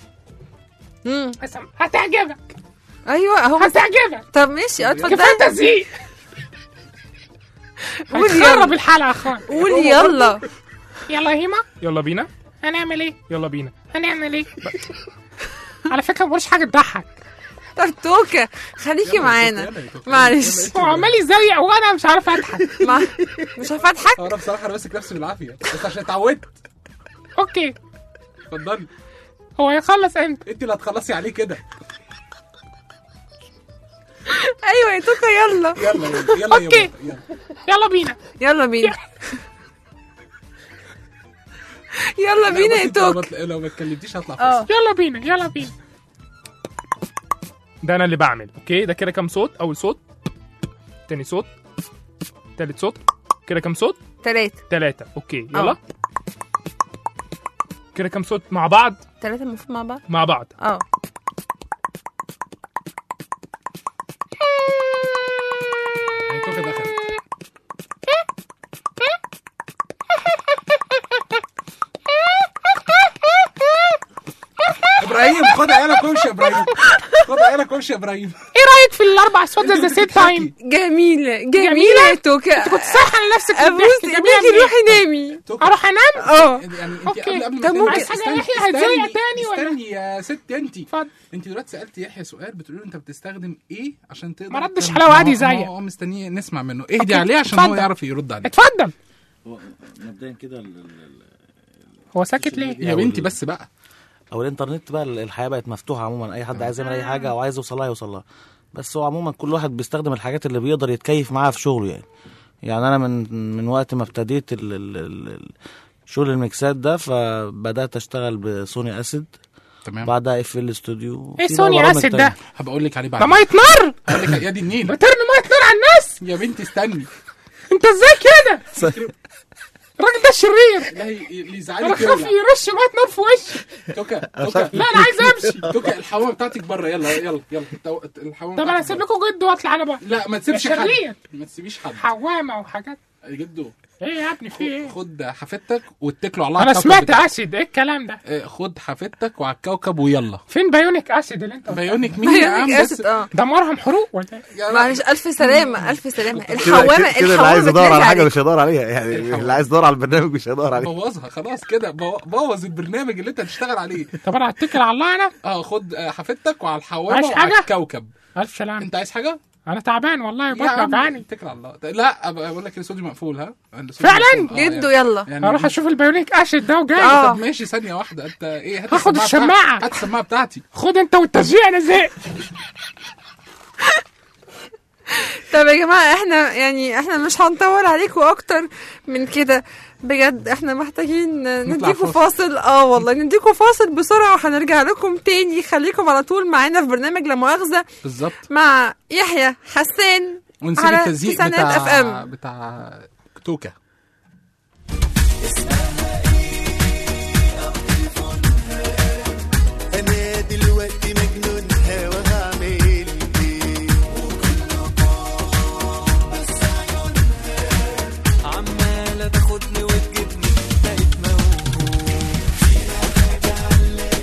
هتعجبك. ايوه اهو هتعجبك. طب ماشي اتفضل. فانتازي. هتخرب الحلقه يا اخوان. قولي يلا. يلا هيما يلا بينا. هنعمل ايه؟ يلا بينا. هنعمل ايه؟ على فكره مش حاجه تضحك. طب توكا خليكي معانا معلش. هو عمال يزيق وانا مش عارفه اضحك. مش عارفه اضحك. انا بصراحه انا ماسك نفسي بالعافيه بس عشان اتعودت. اوكي اتفضلي. هو هيخلص امتى؟ انت اللي هتخلصي عليه كده. ايوه يا توكا يلا. يلا اوكي يلا بينا. يلا بينا. يلا بينا يا توك. لو ما اتكلمتيش هطلع فاصل. يلا بينا يلا بينا. ده انا اللي بعمل. اوكي ده كده كام صوت؟ اول صوت، تاني صوت، تالت صوت. كده كام صوت؟ 3. اوكي يلا. كده كام صوت مع بعض؟ 3 المفروض مع بعض. مع بعض. توكا دخلت. ابراهيم خد عيالك وامشي يا ابراهيم. خد عيالك وامشي يا ابراهيم. ايه رايك في الاربع اصوات ذا سيم تايم؟ جميله يا توكا. انت كنت صح على نفسك. ابوس ايديكي روحي نامي. اروح انام؟ يعني انت قبل ما تنامي عايز حاجه يحيى هتزيق تاني ولا؟ استني يا ست انت. انت دلوقتي سالت يحيى سؤال بتقولي له انت بتستخدم ايه عشان تقدر. ما ردش حلاوه وقعد يزيق. هو مستنيه نسمع منه. اهدي عليه عشان هو يعرف يرد عليك. اتفضل. مبدئيا كده هو ساكت ليه يا بنتي؟ بس بقى او الانترنت بقى الحياه بقت مفتوحه عموما، اي حد عايز يعمل اي حاجه او عايز يوصل لها. بس هو عموما كل واحد بيستخدم الحاجات اللي بيقدر يتكيف معاها في شغله يعني انا من وقت ما ابتديت شغل الميكسات ده فبدات اشتغل بسوني اسيد. تمام. بعدها FL استوديو. ايه سوني اسيد ده؟ هبقى اقول لك عليه بعد. ده ميه نار. هقول لك يا دي النيل. بترمي ميه نار على الناس يا بنتي استني. انت ازاي كده؟ الراجل ده شرير. لا اللي يزعلك انا خاف يرش ميه نار في وشي. توكا لا انا عايز امشي. توكا الحوامه بتاعتك بره. يلا الحوامه. طب انا هسيب لكم جد واطلع انا بقى. لا ما تسيبش حد. ما تسيبيش حد. حوامه وحاجات. جدو ايه يا ابني في ايه؟ خد حفيدتك واتكلوا على الله. انا سمعت اسيد. ايه الكلام ده؟ خد حفيدتك وعلى الكوكب ويلا. فين بايونيك اسيد اللي انت؟ بايونيك مين يا عم؟ بس ده مرهم حروق ولا ايه؟ معلش الف سلامه الف سلامه. الحوامه كده اللي عايز يدور على حاجه مش هيدور عليها يعني. اللي عايز يدور على البرنامج مش هيدور عليه. بوظها خلاص كده. بوظ البرنامج اللي انت هتشتغل عليه. طب انا هتكل على الله انا. خد حفيدتك وعلى الحوامه وعلى الكوكب. الف سلامه. انت عايز حاجه؟ انا تعبان والله بطني وجعاني. اتكل على الله. لا بقول لك الاستوديو مقفول. ها فعلا جدو يلا يعني اروح اشوف البايونيك اسيد ده وجاي. طب ماشي ثانيه واحده. انت ايه؟ هاخد الشماعه. هات السماعه بتاعتي. خد انت والتشجيع. انا زهقت. طب يا جماعه احنا مش هنطول عليكم اكتر من كده بجد. احنا محتاجين نديكوا فاصل. والله نديكوا فاصل بسرعه وهنرجع لكم تاني. خليكم على طول معانا في برنامج لا مؤاخذه بالظبط مع يحيى حسان ونسيب على التزييق بتاع توكا. انا دلوقتي مجنونها وهعمل ايه؟ بس عيونها عماله تاخدني وتجيبني بقيت موهوم. فيها حاجه علقت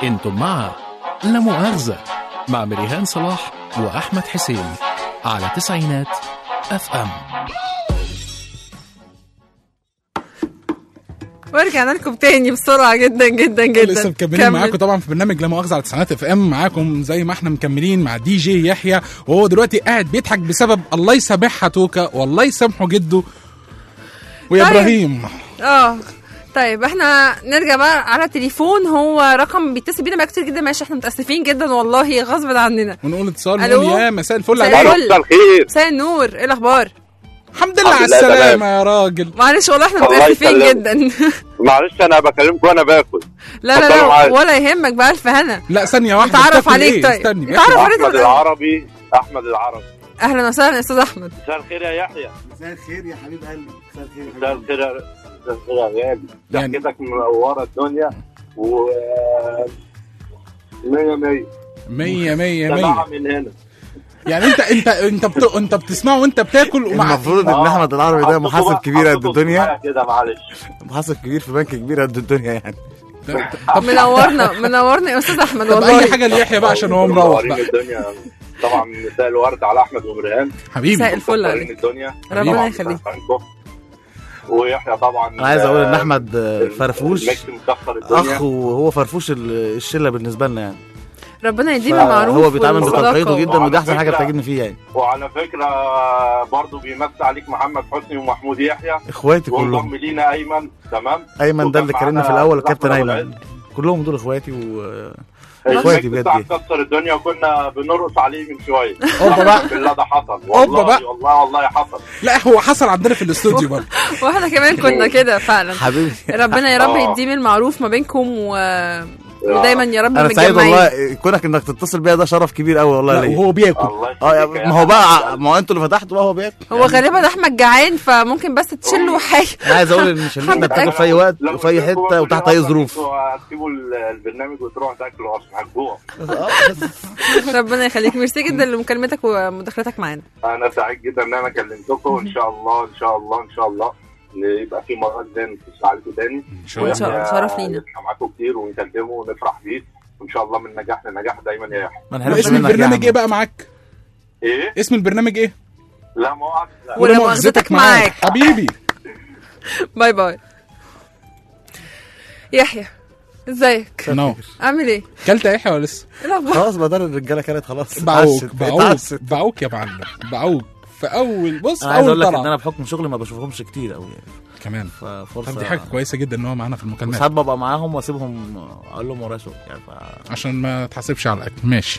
انتم مع لا مؤاخذة مع مريهان صلاح وأحمد حسين على تسعينات FM. ورجعنا لكم تاني بسرعة جدا جدا جدا. لسه مكملين معاكم طبعا في برنامج لا مؤاخذة على تسعينات FM. معاكم زي ما احنا مكملين مع دي جي يحيى، وهو دلوقتي قاعد بيضحك بسبب الله يسامحها توكا والله يسامحه جده ويا ابراهيم. طيب احنا نرجع بقى على تليفون، هو رقم بيتصل بينا بقى كتير جدا. ماشي احنا متاسفين جدا والله غصب عننا. ونقول اتصال نقول يا مساء الفل عليك. مساء الخير، مساء النور، ايه الاخبار؟ الحمد لله على السلامه يا راجل. معلش والله احنا متاسفين جدا. معلش انا بكلمكم وانا باكل. لا ولا يهمك بقى، الف هنا. لا ثانيه واحده نتعرف عليك. طيب نتعرف عليك. احمد العربي. اهلا وسهلا استاذ احمد. مساء الخير يا يحيى. مساء الخير يا حبيب قلبي. مساء الخير. مساء الخير يا غالي. ضحكتك منوره الدنيا و 100 من هنا. يعني انت بتسمعه وانت بتاكل. المفروض ان احمد العربي ده محاسب كبير قد الدنيا كده. معلش محاسب كبير في بنك كبير قد الدنيا يعني. منورنا يا استاذ احمد والله. اي حاجه ليحيى بقى عشان هو مروح بقى. الدنيا طبعا. مساء الورد على احمد ومريهان حبيبي. مساء الفل عليك. الدنيا ربنا يخليك. ويحيى طبعا. انا عايز اقول ان احمد فرفوش اخ، وهو فرفوش الشله بالنسبه لنا يعني. ربنا يديم المعروف. هو بيتعامل بتضحيته جدا، ودي احسن حاجه بتعجبني فيه يعني. وعلى فكره برضه بيمثل عليك محمد حسني ومحمود يحيى اخواتي كلهم. وانضم لينا ايمن. تمام. ايمن ده اللي كلمنا في الاول، الكابتن ايمن. كلهم دول اخواتي اخواتي بجد. كسر الدنيا وكنا بنرقص عليه من شويه. اوبا بقى. بالله ده حصل والله حصل. لا هو حصل عندنا في الاستوديو برضه. واحنا كمان كنا كده فعلا. حبيبي ربنا يا رب يديم المعروف ما بينكم ودايما يا رب انا سعيد والله كونك انك تتصل بيا، ده شرف كبير قوي والله ليا. وهو بياكل. ما هو بقى ما هو انتوا اللي فتحتوا بقى، هو بياكل. هو غالبا احمد جعان فممكن بس تشيل له حاجه. انا عايز اقول ان شلتنا بتاكل في اي وقت وفي اي حته وتحت اي ظروف. هتسيبوا البرنامج وتروحوا تاكلوا اصلا هتجوعوا. ربنا يخليك. ميرسي جدا لمكالمتك ومداخلتك معانا. انا سعيد جدا ان انا كلمتكم، وان شاء الله ان شاء الله ان شاء الله يبقى في مرات تاني نتصل عليكم تاني. ان شاء الله. شرف لينا. نسمع معاكم كتير ونكلمه ونفرح بيه، وان شاء الله من نجاح لنجاح دايما يا يحيى. اسم البرنامج ايه بقى معاك؟ ايه اسم البرنامج ايه؟ لا مؤاخذة ولا مؤاخذتك معاك حبيبي. باي باي. يحيى ازيك؟ عامل ايه؟ كلت يحيى ولا لسه؟ خلاص بدل الرجاله كانت خلاص. بعوك يا معلم، بعوك في اول. بص انا عايز اقول لك ان انا بحكم شغلي ما بشوفهمش كتير قوي يعني كمان. ففرصه. طب دي حاجه كويسه جدا ان هو معانا في المكالمات. ساعات ببقى معاهم واسيبهم اقول لهم ورايا شغل يعني عشان ما تحاسبش على الاكل. ماشي.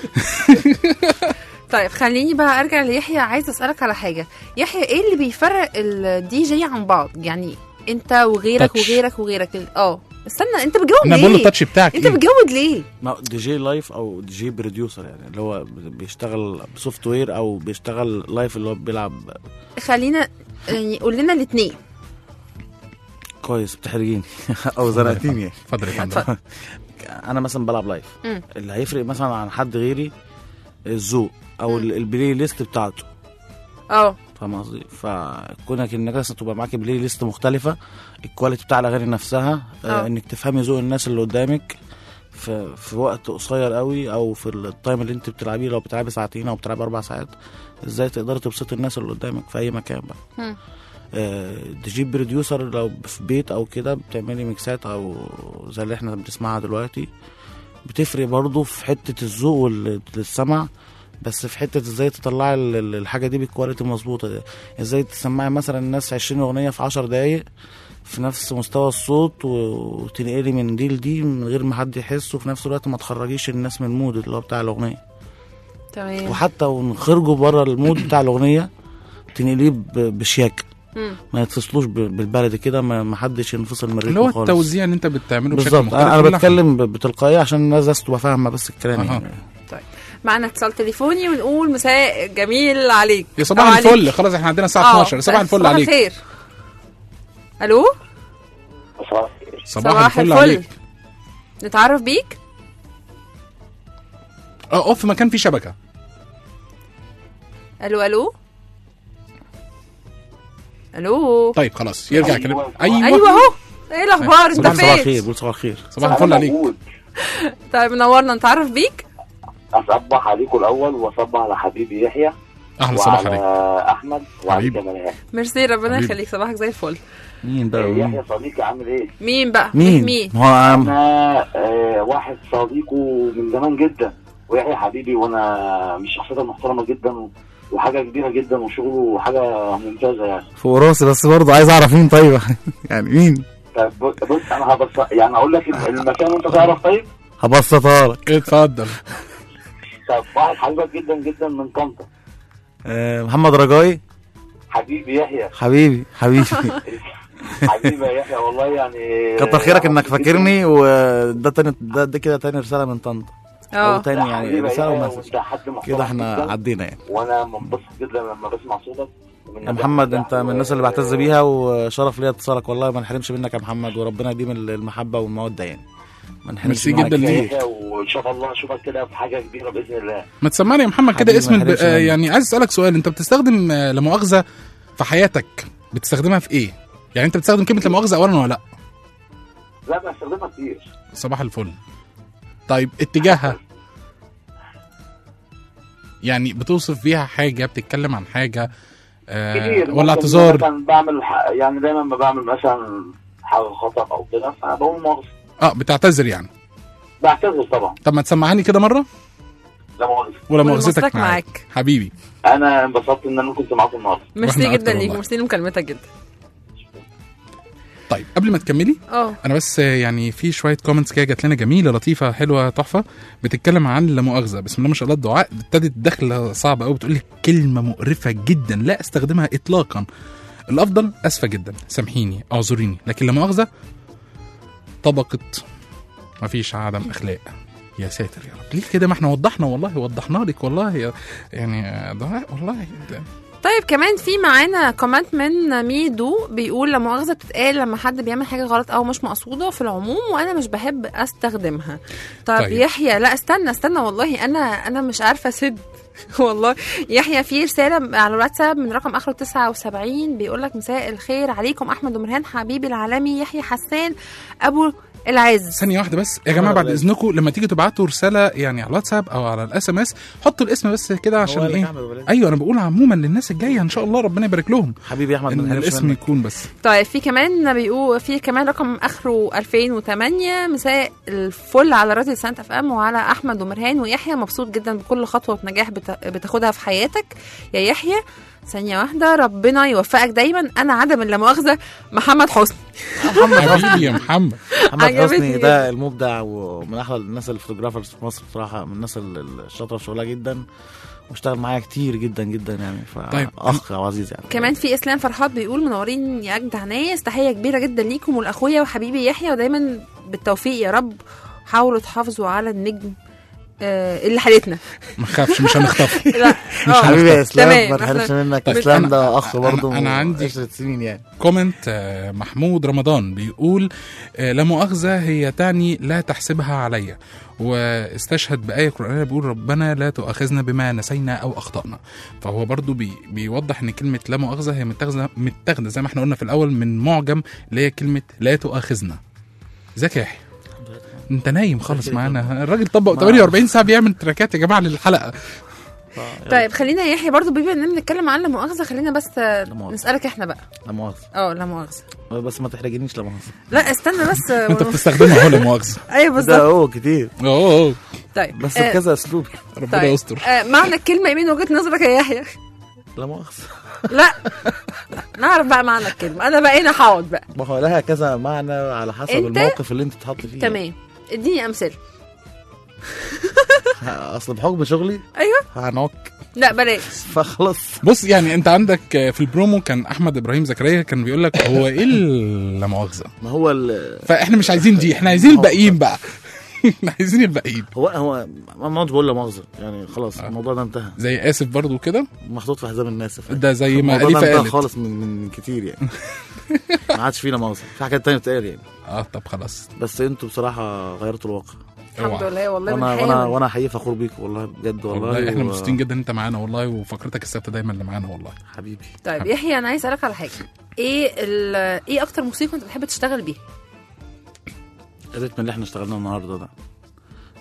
طيب خليني بقى ارجع ليحيى. عايز اسالك على حاجه. يحيى ايه اللي بيفرق الدي جي عن بعض؟ يعني انت وغيرك touch. وغيرك استنى، انت بتجاوب ليه؟ انا بقول التاتش بتاعك. انت بتجاود ليه؟ ما دي جي لايف او دي جي بروديوسر يعني، اللي هو بيشتغل بسوفت وير او بيشتغل لايف، اللي هو بيلعب. خلينا يعني قول لنا الاثنين. كويس بتحرجيني او زنقتيني يعني. اتفضل يا فندم. انا مثلا بلعب لايف. اللي هيفرق مثلا عن حد غيري الذوق او البلاي ليست بتاعته. فاهم قصدي؟ فكونك انك مثلا تبقى معاك بلاي ليست مختلفه، الكواليتي بتاع الاغاني نفسها، انك تفهمي ذوق الناس اللي قدامك في وقت قصير قوي، او في التايم اللي انت بتلعبيه، لو بتلعبي ساعتين او بتلعبي 4 ساعات، ازاي تقدري تبسطي الناس اللي قدامك في اي مكان بقى. تجيب بروديوسر لو في بيت او كده بتعملي ميكسات او زي اللي احنا بنسمعها دلوقتي، بتفرق برضو في حته الذوق والسمع، بس في حته ازاي تطلعي الحاجه دي بالكواليتي مظبوطه. ازاي تسمعي مثلا الناس 20 اغنيه في 10 دقايق في نفس مستوى الصوت، وتنقلي من دي لدي من غير ما حد يحس، وفي نفس الوقت ما تخرجيش الناس من المود اللي هو بتاع الاغنيه. تمام. وحتى ونخرجوا بره المود بتاع الاغنيه تنقليه بشياكه، ما يتصلوش بالبلد كده، ما حدش ينفصل من الريتم خالص. اللي هو التوزيع اللي انت بتعمله بشكل مختلف. انا بتكلم بتلقائيه عشان الناس تبقى فاهمه بس الكلام يعني. طيب معنا اتصال تليفوني ونقول مساء جميل عليك. يا صباح الفل. خلاص احنا عندنا الساعه 12. صباح الفل عليك. صباح الخير. الو صباح الفل عليك. نتعرف بيك. اقف في مكان فيه شبكه. الو الو. طيب خلاص يرجع كلام. ايوه اهو. ايه الاخبار؟ انت فين؟ صباح الخير. صباح الفل عليك. طيب منورنا، نتعرف بيك. اصبح عليكم الاول واصبح على حبيبي يحيى اهلا صباح عليك احمد وعليك كمان. ميرسي، ربنا يخليك، صباحك زي الفل. مين بقى؟ يحيى صديقي عامل ايه؟ مين بقى؟ مين؟ هو انا واحد صديقه من زمان جدا، ويحيى حبيبي، وانا مش شخصيته محترمه جدا وحاجه كبيره جدا وشغله حاجه ممتازه يعني. فوق راسي، بس برضه عايز اعرف مين. طيب يعني مين؟ طب بص انا يعني اقول لك المكان وانت تعرف. طيب هبسطها لك. اتفضل. طب واحد حبيبك جدا جدا من طنطا. محمد رجائي. حبيبي يحيى. حبيبي حبيبي يا يحيى، والله يعني كتر خيرك انك فاكرني. وده تاني ده كده تاني رساله من طنطا. تاني يعني رساله ومسج كده احنا عدينا يعني. وانا منبسط جدا لما بسمع صوتك يا محمد. انت من الناس اللي بعتز بيها، وشرف ليا اتصالك والله. ما نحرمش منك يا محمد، وربنا يديم المحبه والموده يعني. ما نحرمش منك جدا ليك، وان شاء الله اشوفك كده في حاجه كبيره باذن الله. ما تسمعني يا محمد كده اسم يعني عايز اسالك سؤال. انت بتستخدم لا مؤاخذه في حياتك، بتستخدمها في ايه؟ يعني انت بتستخدم كلمه لا مؤاخذه اولا ولا لا؟ لا بستخدمها كتير. صباح الفل. طيب اتجاهها يعني بتوصف فيها حاجه، بتتكلم عن حاجه ولا اعتذار؟ مثلا بعمل يعني دايما ما بعمل مثلا حاجه خطا او كده فبقول مؤاخذه. بتعتذر يعني؟ بعتذر طبعا. طب ما تسمعاني كده مره؟ لا مؤاخذه. ولا مؤاخذتك معاك حبيبي. انا انبسطت ان انا كنت معاكم النهارده. ميرسي جدا ليك، ميرسي لمكالمتك جدا. طيب قبل ما تكملي انا بس يعني في شويه كومنتس كده جات لنا جميله لطيفه حلوه تحفه، بتتكلم عن لا مؤاخذه. بسم الله ما شاء الله، الدعاء ابتدت دخله صعبه قوي، بتقول لي كلمه مقرفه جدا لا استخدمها اطلاقا، الافضل اسفه جدا، سامحيني اعذريني، لكن لا مؤاخذه طبقه ما فيش عدم اخلاق. يا ساتر يا رب، ليه كده؟ ما احنا وضحنا والله، وضحنا لك والله يعني دعاء والله. طيب كمان في معانا كومنت من ميدو بيقول لا مؤاخذه بتتقال لما حد بيعمل حاجه غلط او مش مقصوده في العموم، وانا مش بحب استخدمها. طيب يحيى، لا استنى والله انا مش عارفه اسد والله. يحيى في رساله على الواتساب من رقم اخره 79 بيقول لك مساء الخير عليكم احمد ومرهان، حبيبي العالمي يحيى حسان ابو العز. ثانيه واحده بس يا جماعه بعد اذنكم، لما تيجي تبعتوا رساله يعني على الواتساب او على الاس ام اس حطوا الاسم بس كده عشان ايه. ايوه انا بقول عموما للناس الجايه ان شاء الله ربنا يبارك لهم. حبيبي احمد ان الاسم يكون بس. طيب في كمان بيقول في كمان رقم اخره 2008 مساء الفل على راديو سانت اف ام وعلى احمد ومرهان ويحيى، مبسوط جدا بكل خطوه نجاح بتاخدها في حياتك يا يحيى. ثانية واحدة، ربنا يوفقك دايما. أنا عدم لا مؤاخذة محمد حسني. حبيبي يا محمد حسني ده المبدع ومن أحلى الناس الفوتوغرافرز في مصر بصراحة، من الناس الشاطرة في شغلها جدا، واشتغل معايا كتير جدا جدا يعني. طيب أخ عزيز يعني. كمان في إسلام فرحات بيقول منورين يا أجدع ناس، تحية كبيرة جدا ليكم والأخويا وحبيبي يحيى، ودايما بالتوفيق يا رب. حاولوا تحافظوا على النجم اللي حالتنا. ما تخافش مش هنخطف. مش حبيبي يا اسلام، ما تحرمش منك. اسلام ده اخ برضه. انا عندي 10 سنين يعني. كومنت محمود رمضان بيقول لا مؤاخذه هي تعني لا تحسبها عليا، واستشهد بآية قرآنية بيقول ربنا لا تؤاخذنا بما نسينا أو أخطأنا. فهو برضو بيوضح إن كلمة لا مؤاخذة هي متاخدة زي ما احنا قلنا في الأول من معجم اللي هي كلمة لا تؤاخذنا. ازيك يا يحيى؟ انت نايم خالص معانا، الراجل طبق 48 ساعة بيعمل تراكات يا جماعة للحلقة. طيب خلينا يا يحيى برضو بما اننا بنتكلم عن لا مؤاخذة، خلينا بس نسألك احنا بقى. لا مؤاخذة. لا مؤاخذة. بس ما تحرجنيش لا مؤاخذة. لا استنى بس. انت بتستخدمها اهو لا مؤاخذة. ايوه بالظبط. ده كتير. طيب بس بكذا اسلوب. ربنا يستر. معنى الكلمة ايه من وجهة نظرك يا يحيى؟ لا مؤاخذة. لا نعرف بقى معنى الكلمة. انا بقينا حاضر بقى. ما هو لها كذا معنى على حسب الموقف اللي انت تتحط فيه. تمام، اديني امثله. اصل بحكم شغلي ايوه هنعك. لا بلاش فخلاص. بص يعني انت عندك في البرومو كان احمد ابراهيم زكريا كان بيقول لك هو ايه لا مؤاخذه. ما هو فاحنا مش عايزين دي، احنا عايزين الباقيين بقى. عايزين الباقيين. هو ما عادش بقول لا مؤاخذه يعني، خلاص الموضوع ده انتهى. زي اسف برضو كده محطوط في حزام الناس ده زي ما اليفا قالت خالص من كتير يعني. ما عادش فينا مؤاخذه، في حاجات تانية بتقال يعني. طب خلاص. بس انتوا بصراحه غيرتوا الواقع الحمد لله والله. وانا حقيقي فخور بيك والله بجد والله. احنا مبسوطين جدا انت معانا والله، وفقرتك الثابته دايما اللي معانا والله حبيبي. طيب يحيى انا عايز اسالك على حاجه، ايه اكتر موسيقى انت بتحب تشتغل بيها؟ الريتم اللي احنا اشتغلناه النهارده ده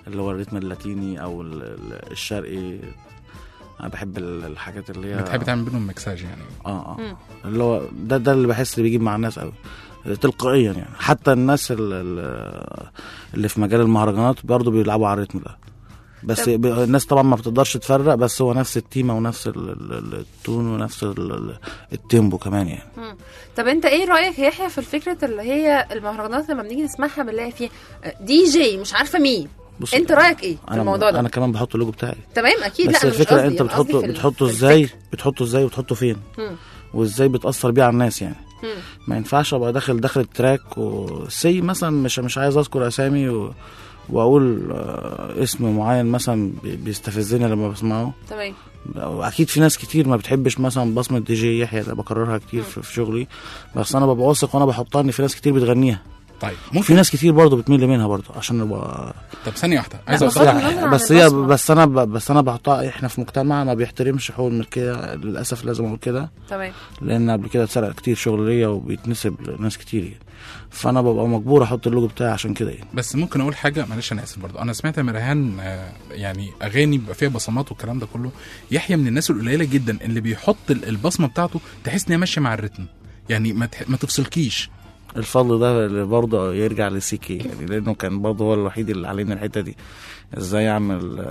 اللي هو الريتم اللاتيني او الشرقي. انا بحب الحاجات اللي هي بتحب تعمل بينهم مكساج يعني. اللي هو ده اللي بحس اللي بيجيب مع الناس قوي تلقائيا يعني. حتى الناس اللي في مجال المهرجانات برضو بيلعبوا على الريتم ده، بس الناس طبعا ما بتقدرش تفرق، بس هو نفس التيمة ونفس التون ونفس التيمبو كمان يعني. طب انت ايه رأيك يا يحيى في الفكرة اللي هي المهرجانات لما بنيجي نسمعها بنلاقي فيها دي جي مش عارفة مين؟ انت رأيك ايه في الموضوع ده؟ انا كمان بحط اللوجو بتاعي. تمام اكيد. بس لا الفكرة انت بتحطه ازاي وتحطه فين وازاي بتأثر بيه على الناس يعني. ما ينفعش ابقى داخل التراك وسي مثلا مش عايز اذكر اسامي واقول اسم معين مثلا بيستفزني لما بسمعه. تمام. اكيد في ناس كتير ما بتحبش مثلا بصمه دي جي يحيى، ده بكررها كتير في شغلي، بس انا ببقى واثق وانا بحطها ان في ناس كتير بتغنيها. طيب ممكن في ناس كتير برضه بتميل منها برضه عشان نبقى. طب ثانيه واحده عايز بس انا بحطها. احنا في مجتمع ما بيحترمش حقوق الملكيه للاسف، لازم اقول كده. تمام. لان قبل كده اتسرق كتير شغل ليا وبيتنسب لناس كتير يعني. فانا ببقى مجبور احط اللوجو بتاعي عشان كده يعني. بس ممكن اقول حاجه، معلش انا اسف برضه، انا سمعت من ريهان يعني اغاني بيبقى فيها بصمات والكلام ده كله. يحيى من الناس القليله جدا اللي بيحط البصمه بتاعته تحس ان هي ماشيه مع الريتم يعني، ما تفصلكيش. الفضل ده اللي برضه يرجع لسيكي يعني، لانه كان برضه هو الوحيد اللي علينا الحته دي، ازاي اعمل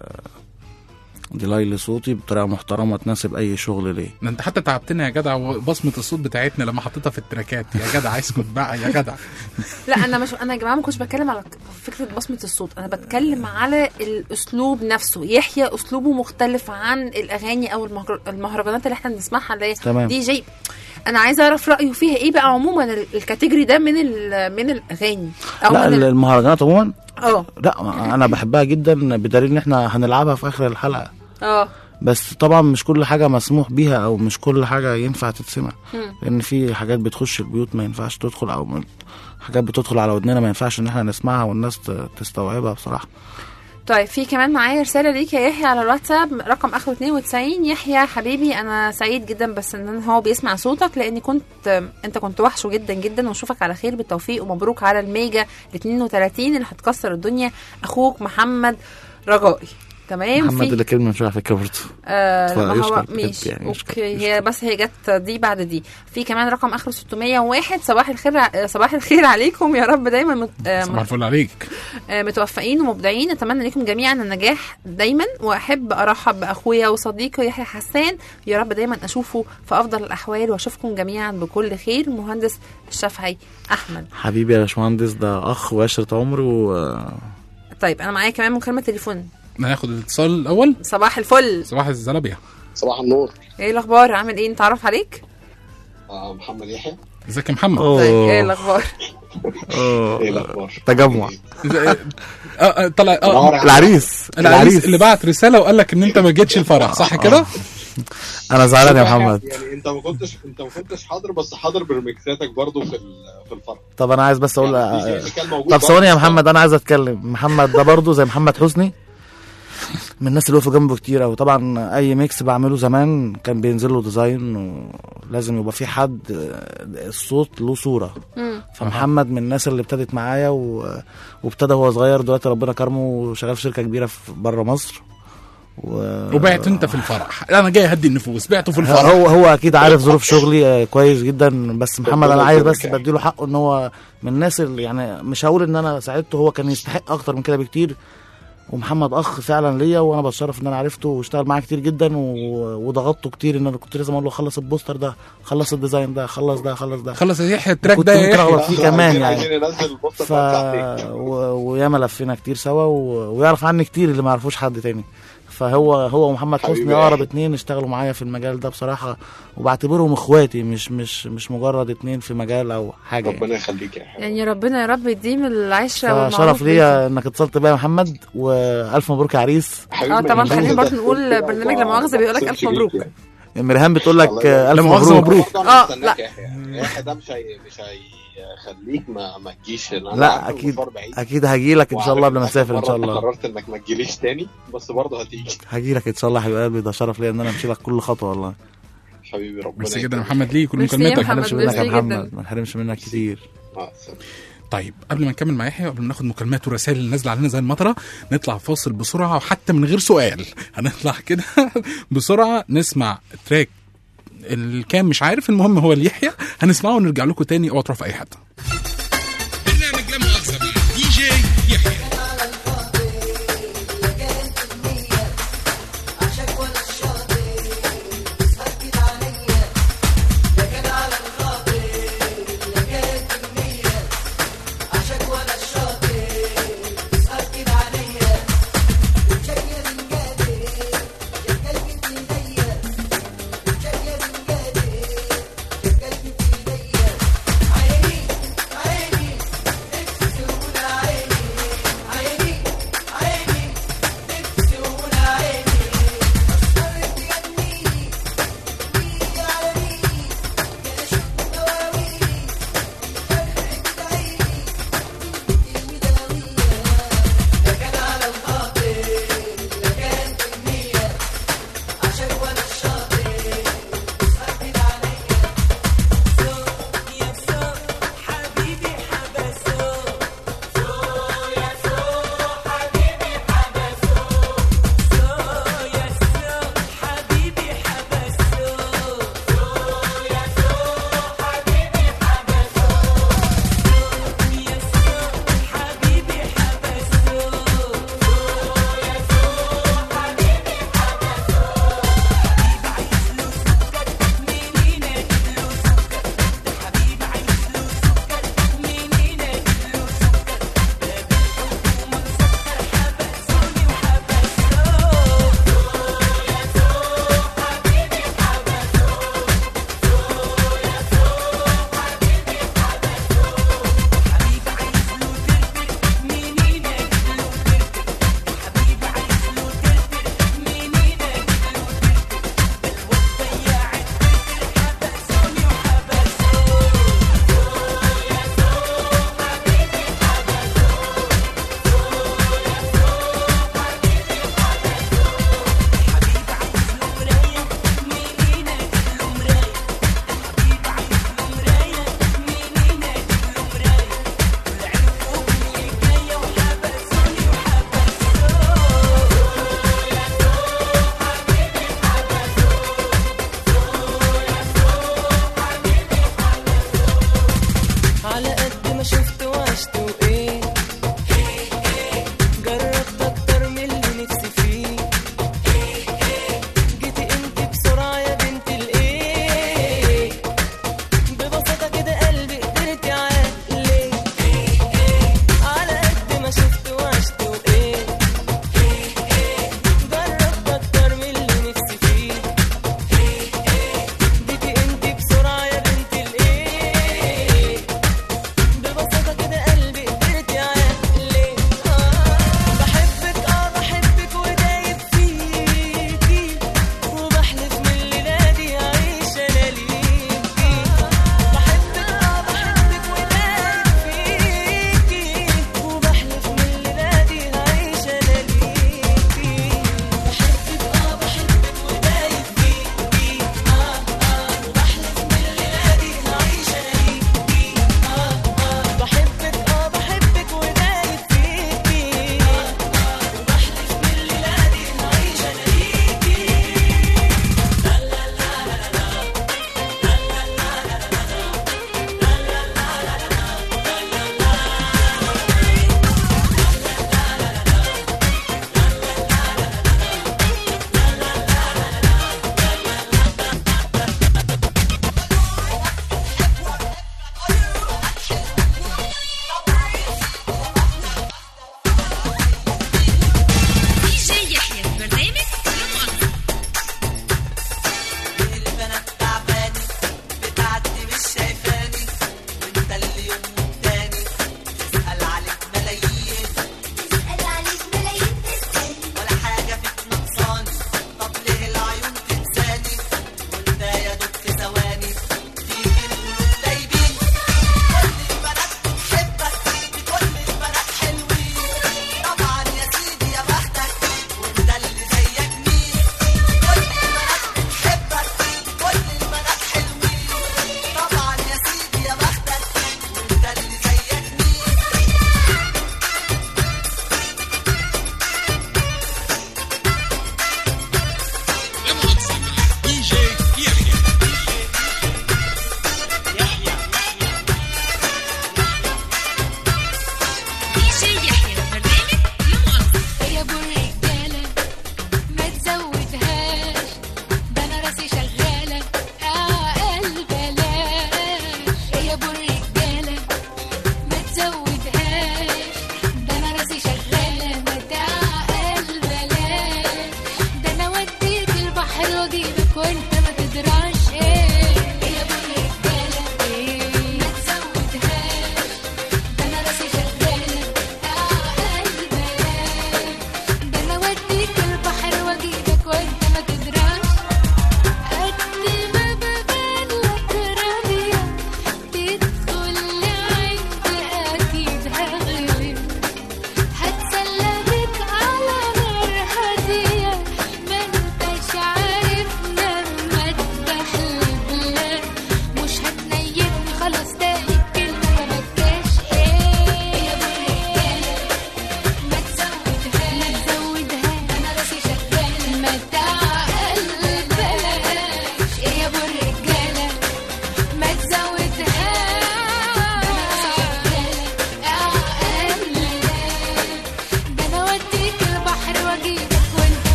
ديلاي لصوتي بطريقه محترمه تناسب اي شغل ليه. ده انت حتى تعبتنا يا جدع، بصمه الصوت بتاعتنا لما حطيتها في التراكات يا جدع اسكت بقى يا جدع. لا انا يا جماعه ما كنتش بتكلم على فكره بصمه الصوت، انا بتكلم على الاسلوب نفسه. يحيى اسلوبه مختلف عن الاغاني او المهرجانات اللي احنا بنسمعها اللي هي دي جي. انا عايزه اعرف رايه فيها ايه بقى عموما الكاتيجوري ده من الاغاني او لا المهرجانات عموما. لا انا بحبها جدا، بدليل ان احنا هنلعبها في اخر الحلقه. بس طبعا مش كل حاجه مسموح بيها او مش كل حاجه ينفع تتسمع، لان في حاجات بتخش البيوت ما ينفعش تدخل، او حاجات بتدخل على ودننا ما ينفعش ان احنا نسمعها والناس تستوعبها بصراحه. طيب في كمان معايا رساله ليك يا يحيى على الواتساب رقم اخره 92. يحيى حبيبي انا سعيد جدا بس ان هو بيسمع صوتك، لاني انت كنت وحشه جدا جدا، واشوفك على خير بالتوفيق ومبروك على الميجا ال 32 اللي هتكسر الدنيا. اخوك محمد رجائي. تمام. محمد اللي كلمه مش عارفه كبرت هو ماشي يعني اوكي. هي بس هي جت دي بعد دي. في كمان رقم اخره 601. صباح الخير عليكم يا رب دايما صباح الفل عليك. متوفقين ومبدعين. اتمنى لكم جميعا النجاح دايما، واحب ارحب باخويا وصديقي يحيى حسان، يا رب دايما اشوفه في افضل الاحوال واشوفكم جميعا بكل خير. مهندس الشافعي احمد. حبيبي يا باشمهندس، ده اخ وعشره عمر طيب انا معايا كمان مكالمه تليفون، ناخد الاتصال الاول. صباح الفل. صباح الزلابيه. صباح النور. ايه الاخبار؟ عامل ايه؟ نتعرف عليك. محمد يحيى. ازيك يا محمد؟ طيب ايه الاخبار؟ ايه الاخبار؟ تجمع طلع العريس اللي بعت رساله وقال لك ان انت ما جيتش الفرح، صح كده؟ انا زعلان يا محمد. يعني انت ما كنتش حاضر، بس حاضر برمكساتك برضو في الفرح. طب انا عايز بس اقول طب ثواني يا محمد، انا عايز اتكلم. محمد ده برضو زي محمد حسني من الناس اللي وقفوا جنبه كتير قوي. طبعا اي ميكس بعمله زمان كان بينزل له ديزاين ولازم يبقى في حد الصوت له صوره. فمحمد من الناس اللي ابتدت معايا وابتدى هو صغير، دلوقتي ربنا كرمه وشغال في شركه كبيره في بره مصر. وبعت انت في الفرح. انا جاي اهدي النفوس، بعته في الفرح. هو اكيد عارف ظروف شغلي كويس جدا، بس محمد انا عايز بس بديله حقه ان هو من الناس اللي يعني مش هقول ان انا ساعدته، هو كان يستحق اكتر من كده بكتير. ومحمد اخ فعلا ليا، وانا بتشرف ان انا عرفته واشتغل معاه كتير جدا وضغطته كتير، ان انا كنت لازم اقول له خلص البوستر ده، خلص الديزاين ده، خلص ده، خلص يحيى التراك ده يا يحيى فيه كمان يعني. وياما لفينا كتير سوا ويعرف عني كتير اللي ما يعرفوش حد تاني. فهو ومحمد حسني اقرب اتنين اشتغلوا معايا في المجال ده بصراحه، وبعتبرهم اخواتي، مش مجرد اتنين في مجال او حاجه. ربنا يخليك يا حبيبي. يعني ربنا يا رب يديم العشره والمعروف. شرف ليا انك اتصلت بيا يا محمد، والف مبروك يا عريس. طبعا خلينا برضه نقول برنامج لا مؤاخذه بيقول لك الف مبروك. مريهان بتقول لك الف مبروك. لا يا ده مش خليك ما تجيش. لا اكيد هجيلك ان شاء الله قبل ما اسافر ان شاء الله. قررت انك ما تجيليش تاني، بس برضه هجيلك ان شاء الله يا حبيب قلبي. ده شرف ليا ان انا امشي لك كل خطوه والله. حبيبي ربنا ميرسي جدا يا محمد ليك كل مكالمتك. ما نحرمش منك يا محمد، ما نحرمش منك كتير. طيب قبل ما نكمل مع يحيى، قبل ما ناخد مكالمات ورسائل اللي نازله علينا زي المطره، نطلع فاصل بسرعه وحتى من غير سؤال. هنطلع كده بسرعه نسمع تراك الكام مش عارف، المهم هو اللي يحيى هنسمعه ونرجع لكم تاني. اوعوا تروحوا في اي حته. برنامج لا مؤاخذة مع دي جي يحيى. عيني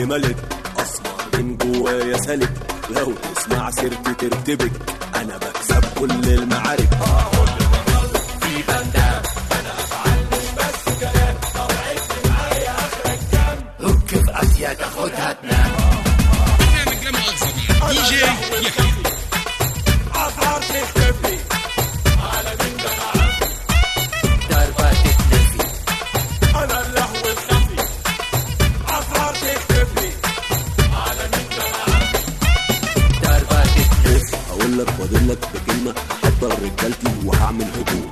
دمي ملك اسمر من جوايا سالك لو تسمع سيرتي ترتبك انا بكسب كل المعارك في بندام انا افعل مش بس كلام لو عشت معايا اخرك كام هك في اسيا تاخدها تنام برنامج لا مؤاخذة دي جي يحيى عفار تختفي على مين ده ضربة تتنفي انا اللهو الخفي عفار تختفي على مين ده ضربة تتنفي اقول لك فاضل لك بكلمه احضر رجالتي وهعمل هجوم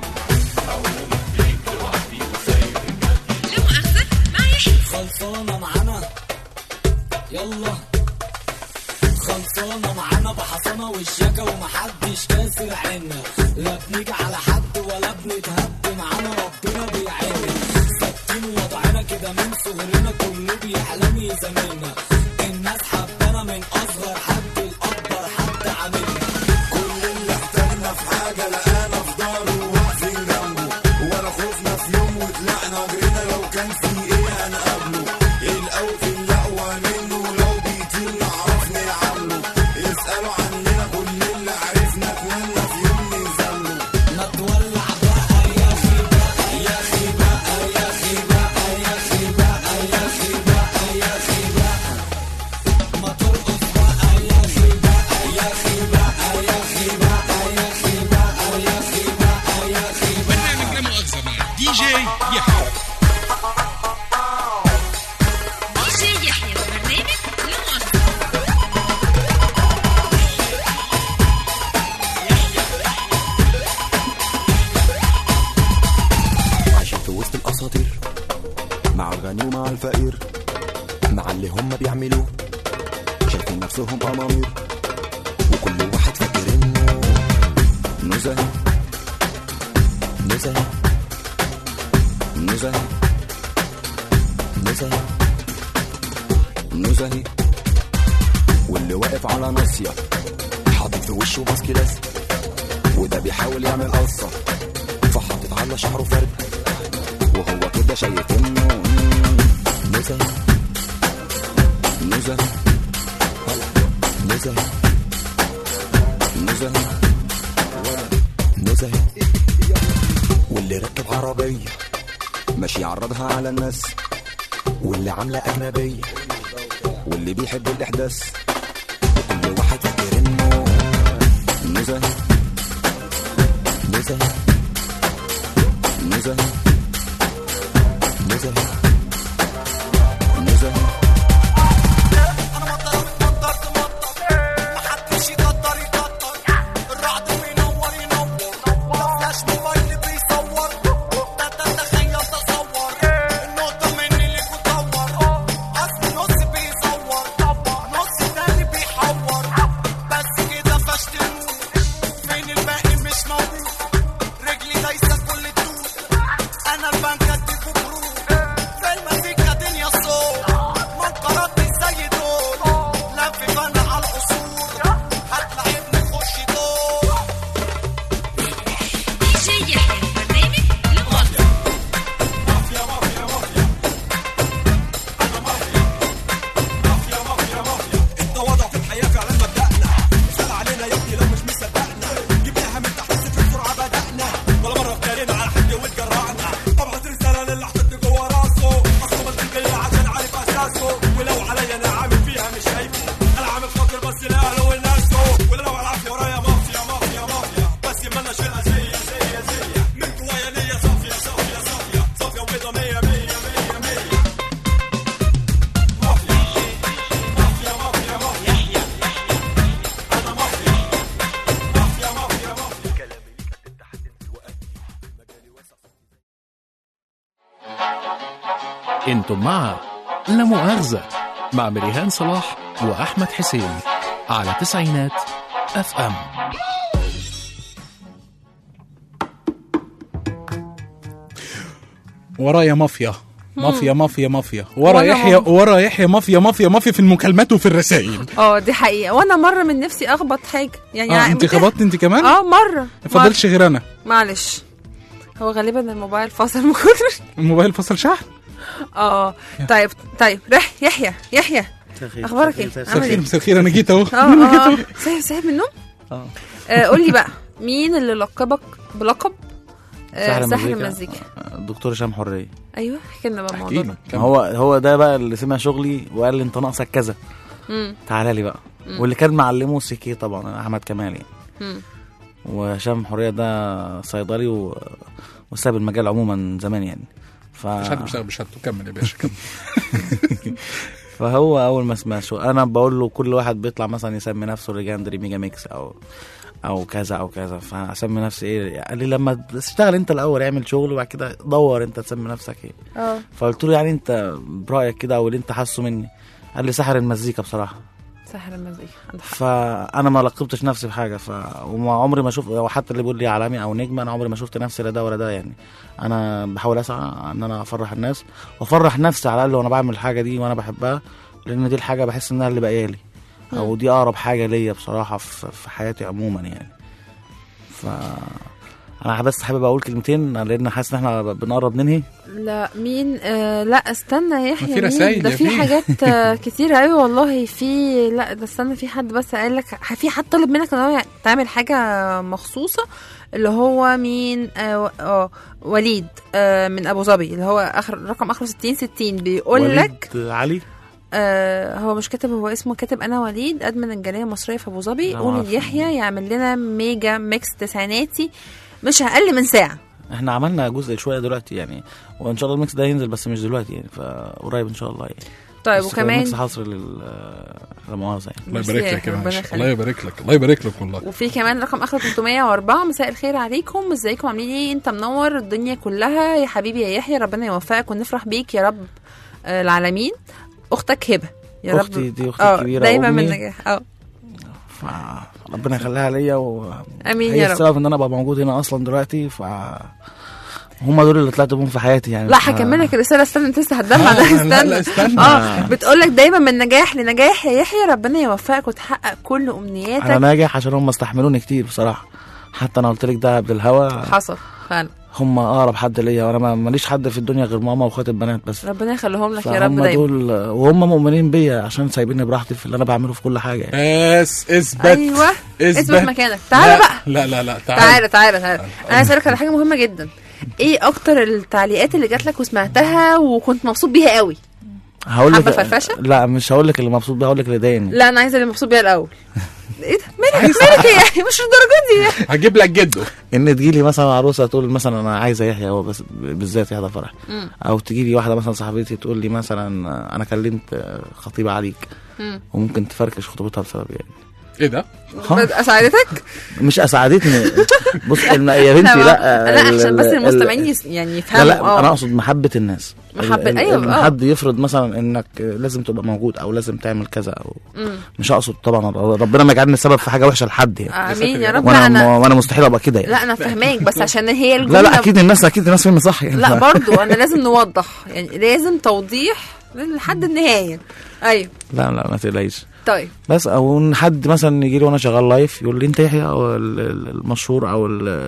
خلصانة معانا يلا خلصانة معانا بحصانة والشكا ومحدش كاسر عنا لا بنيجي على حد ولا بنتهد معانا ربنا بيعيننا ثابتين وضعنا كده من صغرنا كله بيحلم يزاملنا الناس حبانا من اصغر حد الاكبر حد عاملنا كل اللي احتاجنا في حاجه لقانا في داره واقفين جنبه ولا خوفنا في يوم وطلعنا جرينا لو كان في ايه هنقابله القوي في الاقوى منه لو بيطير نعرف نعمله اسالوا عننا كل اللي عرفنا اتمنى في يوم نزامله ما تولع بقى يا اخي بقى يا اخي بقى يا اخي بقى يا اخي بقى يا اخي بقى يا اخي بقى ما ترقص بقى يا اخي بقى يا اخي بقى يا اخي بقى يا اخي بقى يا اخي بقى يا اخي بقى برنامج لا مؤاخذة مع دي جي يحيى دي جي يحيى برنامج لا مؤاخذة. عايشين في وسط الاساطير مع الغني ومع الفقير مع اللي هم بيعملوه شايفين نفسهم امامير وكل واحد فاكر انه نزهه نزهه نزهه نزهه نزهه واللي واقف على ناصيه حاطط في وشه ماسك لازم وده بيحاول يعمل قصه فحاطط على شعره فرد وهو كده شايف انه نزهه نزهه نزهه نزهه نزهه واللي ركب عربيه ماشي يعرضها على الناس واللي عامله اجنبيه واللي بيحب الاحداث وكل واحد فاكر انه نزهه نزهه نزهه نزهه نزهه محدش يقدر الرعد بينور ينور فلاش موبايل بيصور تتخيل تصور النقطة مني اللي بتدور اصل نص بيصور نص تاني بيحور بس كده فشتموه فين الباقي مش موجود رجلي دايسة كل الدود انا البنك اديكوا بروح في المزيكا دنيا الصوت منقرات ازاي دول لف فن على القصور هتلاعبني خش دور دي جي يحيى برنامج لا مؤاخذة. التواضع في الحياة فعلا مبدأنا اسأل علينا يا ابني لو مش مصدقنا جبناها من تحت الصفر بسرعة بدأنا ولا مرة افترينا على حد واتجرعنا طبعت رسالة للي حطيت جوه راسه اصلا الدنيا عشان عارف اساسه ولو عليا انا عامل فيها مش شايفه انا عامل خاطر بس لاهله ولناسه ولا لو العافية ورايا مافيا مافيا مافيا بس يمنا شيلها زي من جوايا نية صافية صافية صافية صافية وبيضة مية مية مية مية مافيا مافيا مافيا مافيا انا مافيا مافيا مافيا مافيا كلامي ليك انت هتنسى وقتي مجالي واسع. انتم مع لا مؤاخذة مع مريهان صلاح وأحمد حسين على تسعينات اف ام. ورايا مافيا مافيا مافيا مافيا ورا يحيى مافيا مافيا مافيا في المكالمات وفي الرسائل. دي حقيقة وانا مرة من نفسي اخبط حاجة يعني انت خبطت انت كمان؟ مرة ما فضلش غير انا. معلش هو غالبا الموبايل فاصل مكتر. الموبايل فصل شحن. طيب يحيى اخبارك ايه؟ عامل ايه؟ مساء الخير، انا جيت اهو. صحيح من النوم. قول لي بقى، مين اللي لقبك بلقب ساحر المزيكا؟ الدكتور هشام حريه. ايوه، احكي لنا بقى الموضوع ده. هو ده بقى اللي سمع شغلي وقال لي انت ناقصك كذا، تعالى لي بقى. واللي كان معلمه سيكي طبعا احمد كمال يعني. وهشام حريه ده صيدلي وساب المجال عموما زمان يعني. مش حد بيشتغل بشهادته. كمل يا باشا، كمل. فهو اول ما سمع شو انا بقول له كل واحد بيطلع مثلا يسمي نفسه ليجندري ميجا ميكس او كذا او كذا، فاسمي نفسي ايه؟ قال لي لما تشتغل انت الاول اعمل شغل وبعد كده دور انت تسمي نفسك ايه. فقلت له يعني انت برايك كده او اللي انت حاسه مني؟ قال لي ساحر المزيكا بصراحه. ساحر المزيكا. فانا ما لقبتش نفسي بحاجه، وما عمري ما شفت، وحتى اللي بيقول لي عالمي او نجم، انا عمري ما شفت نفسي لا ده ولا ده يعني. انا بحاول اسعى ان انا افرح الناس وافرح نفسي على الاقل وانا بعمل الحاجه دي وانا بحبها، لان دي الحاجه بحس انها اللي بقيالي او دي اقرب حاجه ليا بصراحه في حياتي عموما يعني. انا بس حابب اقول كلمتين لان حاسس ان احنا بنقرب ننهي. لا مين لا استنى يا يحيى، في رسائل ده في حاجات كتير قوي والله. في لا ده استنى، في حد بس قال لك، في حد طلب منك ان هو تعمل حاجه مخصوصه، اللي هو مين؟ وليد من ابو ظبي، اللي هو رقم اخره 60 بيقول لك علي. هو مش كاتب، هو اسمه كاتب انا وليد ادمن الجاليه المصريه في ابو ظبي. قول ليحيى يعمل لنا ميجا ميكس تسعيناتي مش اقل من ساعه. احنا عملنا جزء شويه دلوقتي يعني، وان شاء الله الميكس ده ينزل بس مش دلوقتي يعني، فقريب ان شاء الله يعني. طيب وكمان ميكس حصر للمؤاخذه يعني. الله يبارك لك يا باشا، الله يبارك لك، الله يبارك لك والله. وفي كمان رقم اخره 304. مساء الخير عليكم، ازيكم عاملين ايه؟ انت منور الدنيا كلها يا حبيبي يا يحيى، ربنا يوفقك ونفرح بيك يا رب العالمين. اختك هبه يا رب. اختي دي اختي الكبيره دايما من نجاح. ربنا يخليها ليا امين يا رب. هي السبب ان انا ابقى موجود هنا اصلا دلوقتي، هم دول اللي طلعت بهم في حياتي يعني. لا هكمل لك الرساله، استنى انت لسه هتدمع ده. استنى. بتقول لك دايما من نجاح لنجاح يا يحيى، ربنا يوفقك وتحقق كل امنياتك. انا ناجح عشان هم استحملوني كتير بصراحه، حتى انا قلت لك ده بالهوا حصل فعلا. هم اقرب حد ليا، وانا ماليش حد في الدنيا غير ماما واخواتي البنات بس. ربنا يخليهم لك يا رب دايما. دول وهم مؤمنين بيا عشان سايبيني براحتي في اللي انا بعمله في كل حاجه يعني. اثبت. ايوه اثبت مكانك. تعالى بقى. لا تعالى. انا عايز اسالك على حاجه مهمه جدا. ايه اكتر التعليقات اللي جات لك وسمعتها وكنت مبسوط بيها قوي؟ هقول لك فرفشه؟ لا مش هقول لك اللي مبسوط بيها، هقول لك اللي ضايقني. لا انا عايزه اللي مبسوط بيها الاول. ايه ده؟ مالك ايه؟ مش الدرجه دي. هجيب لك جده. ان تجيلي مثلا عروسه تقول مثلا انا عايزه يحيى، هو بس بالذات يحيى فرح. او تجيلي واحده مثلا صاحبتي تقول لي مثلا انا كلمت خطيبه عليك، وممكن تفركش خطوبتها بسبب يعني. ايه ده؟ اسعدتك؟ مش اسعدتني. بص يا بنتي لا عشان بس المستمعين يعني يفهموا. لا انا اقصد محبه الناس. ايوه حد يفرض مثلا انك لازم تبقى موجود او لازم تعمل كذا او مش اقصد طبعا ربنا ما يجعلني السبب في حاجه وحشه لحد يعني. امين يا رب. وانا مستحيل ابقى كده يعني. لا انا فاهماك، بس عشان هي الجمله. لا اكيد الناس فاهمه صح يعني. لا برضو انا لازم نوضح يعني، لازم توضيح لحد النهايه. ايوه لا ما تقلقيش. طيب بس او حد مثلا يجي لي وانا شغال لايف يقول لي انت يحيى او المشهور او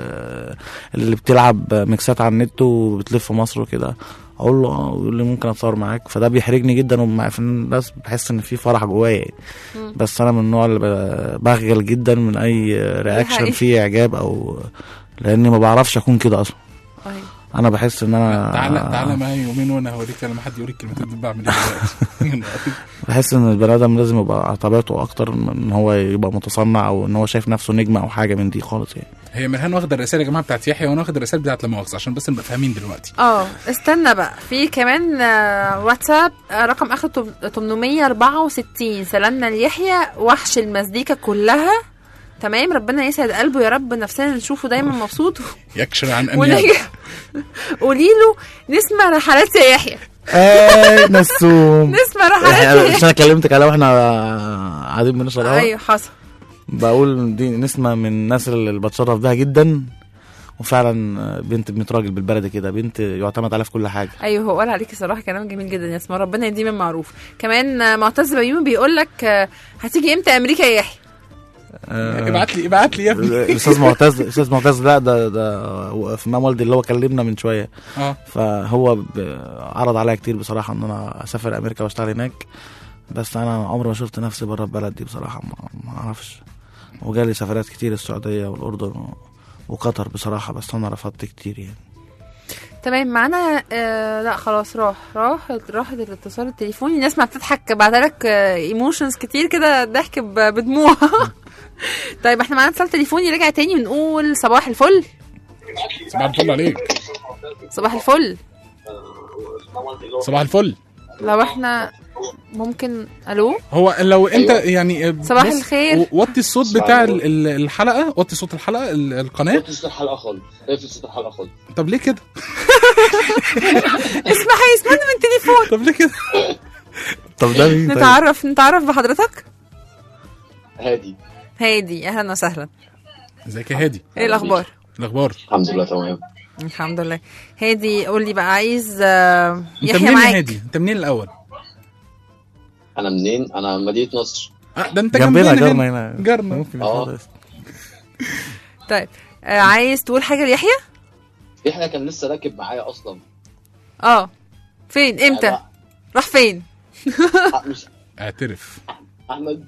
اللي بتلعب ميكسات على النت وبتلف مصر وكده، اقول له يقول لي ممكن اتصور معاك، فده بيحرجني جدا ومع الناس بحس ان في فرح جوايا بس انا من النوع اللي بخجل جدا من اي رياكشن فيه اعجاب او لاني ما بعرفش اكون كده اصلا. انا بحس ان انا تعالى معايا يومين وانا هوريك لما حد يقول الكلمتين دول بعمل ايه. بحس ان البني ادم لازم يبقى على طبيعته اكتر من ان هو يبقى متصنع او ان هو شايف نفسه نجم او حاجه من دي خالص يعني. هي مرهان واخده الرساله يا جماعه بتاعت يحيى وانا واخد الرساله بتاعت لا مؤاخذه عشان بس نبقى فاهمين دلوقتي. استنى بقى، في كمان واتساب رقم اخر 864. سلامنا ليحيى وحش المزيكا كلها. تمام، ربنا يسعد قلبه يا رب، نفسنا نشوفه دايما مبسوط يكشر عن انياب. قولي له نسمع رحلات يا يحيى. نسوم نسمع رحلات يا يحيى. عشان كلمتك على واحنا قاعدين بنشرب قهوه. ايوه حصل. بقول دي نسمع من الناس اللي بتشرف بها جدا، وفعلا بنت ب 100 راجل بالبلد كده، بنت يعتمد عليها في كل حاجه. ايوه هو قال عليكي صراحه كلام جميل جدا يا اسماء، ربنا يديم المعروف. كمان معتز بيومي بيقول لك هتيجي امتى امريكا يا يحيى؟ ابعت لي يا ابني. الاستاذ معتز لا ده في امام والدي اللي هو كلمنا من شويه. فهو عرض عليا كتير بصراحه ان انا اسافر امريكا واشتغل هناك، بس انا عمري ما شفت نفسي بره البلد دي بصراحه، ما اعرفش. وجالي سفرات كتير السعوديه والاردن وقطر بصراحه، بس انا رفضت كتير يعني. تمام معانا لا خلاص راحت الاتصال التليفوني. الناس ما بتضحك بعتلك ايموشنز كتير كده، ضحك بدموع. طيب احنا معانا اتصال تليفوني رجع تاني، بنقول صباح الفل. صباح الفل عليك. صباح الفل. صباح الفل. لو احنا ممكن الو، هو لو انت يعني صباح الخير، وطي الصوت بتاع الحلقه، وطي صوت الحلقه القناه، وطي صوت الحلقه خالص، وطي صوت الحلقه خالص. طب ليه كده؟ اسمعني من التليفون. طب ليه كده؟ طب ده مين؟ نتعرف بحضرتك. هادي، اهلا وسهلا. ازيك يا هادي؟ ايه الاخبار؟ الحمد لله تمام. الحمد لله. هادي قول لي بقى، عايز يحيى معاك. هادي انت منين الاول؟ انا منين؟ انا مدينه نصر. ده انت جنبنا جارنا. طيب عايز تقول حاجه ليحيى؟ يحيى كان لسه راكب معايا اصلا. فين امتى؟ راح فين؟ مش اعترف. احمد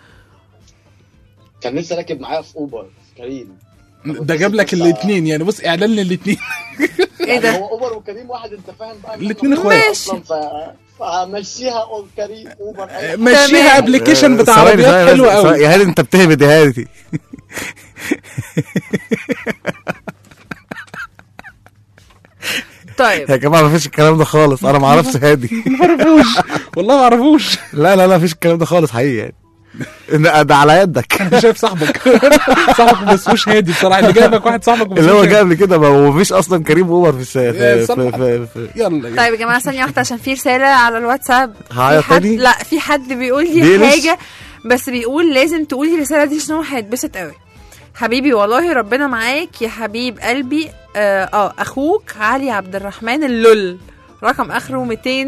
كان لسه راكب معايا في اوبر كريم. ده جاب لك الاثنين يعني، بص اعلان للاثنين. ايه ده؟ هو اوبر وكريم واحد، انت فاهم بقى، الاثنين اخوات اصلا. فمشيها كريم اوبر، مشيها ابلكيشن بتاع عربيات حلوه قوي. يا هادي انت بتهبد يا هادي. طيب يا جماعه مفيش الكلام ده خالص، انا ما اعرفش هادي. ما اعرفوش والله، ما اعرفوش. لا مفيش الكلام ده خالص حقيقي يعني. ده على يدك. انا شايف صاحبك ما اسموش هادي بصراحه، اللي جايبك واحد صاحبك اللي هو جاب لي كده، ما فيش اصلا كريم اوبر في يلا. طيب يا جماعه ثانيه واحده، عشان في رساله على الواتساب. في حد بيقول لي حاجه، بس بيقول لازم تقولي الرساله دي عشان هو هيتبسط قوي. حبيبي والله ربنا معاك يا حبيب قلبي. اخوك علي عبد الرحمن اللول، رقم اخره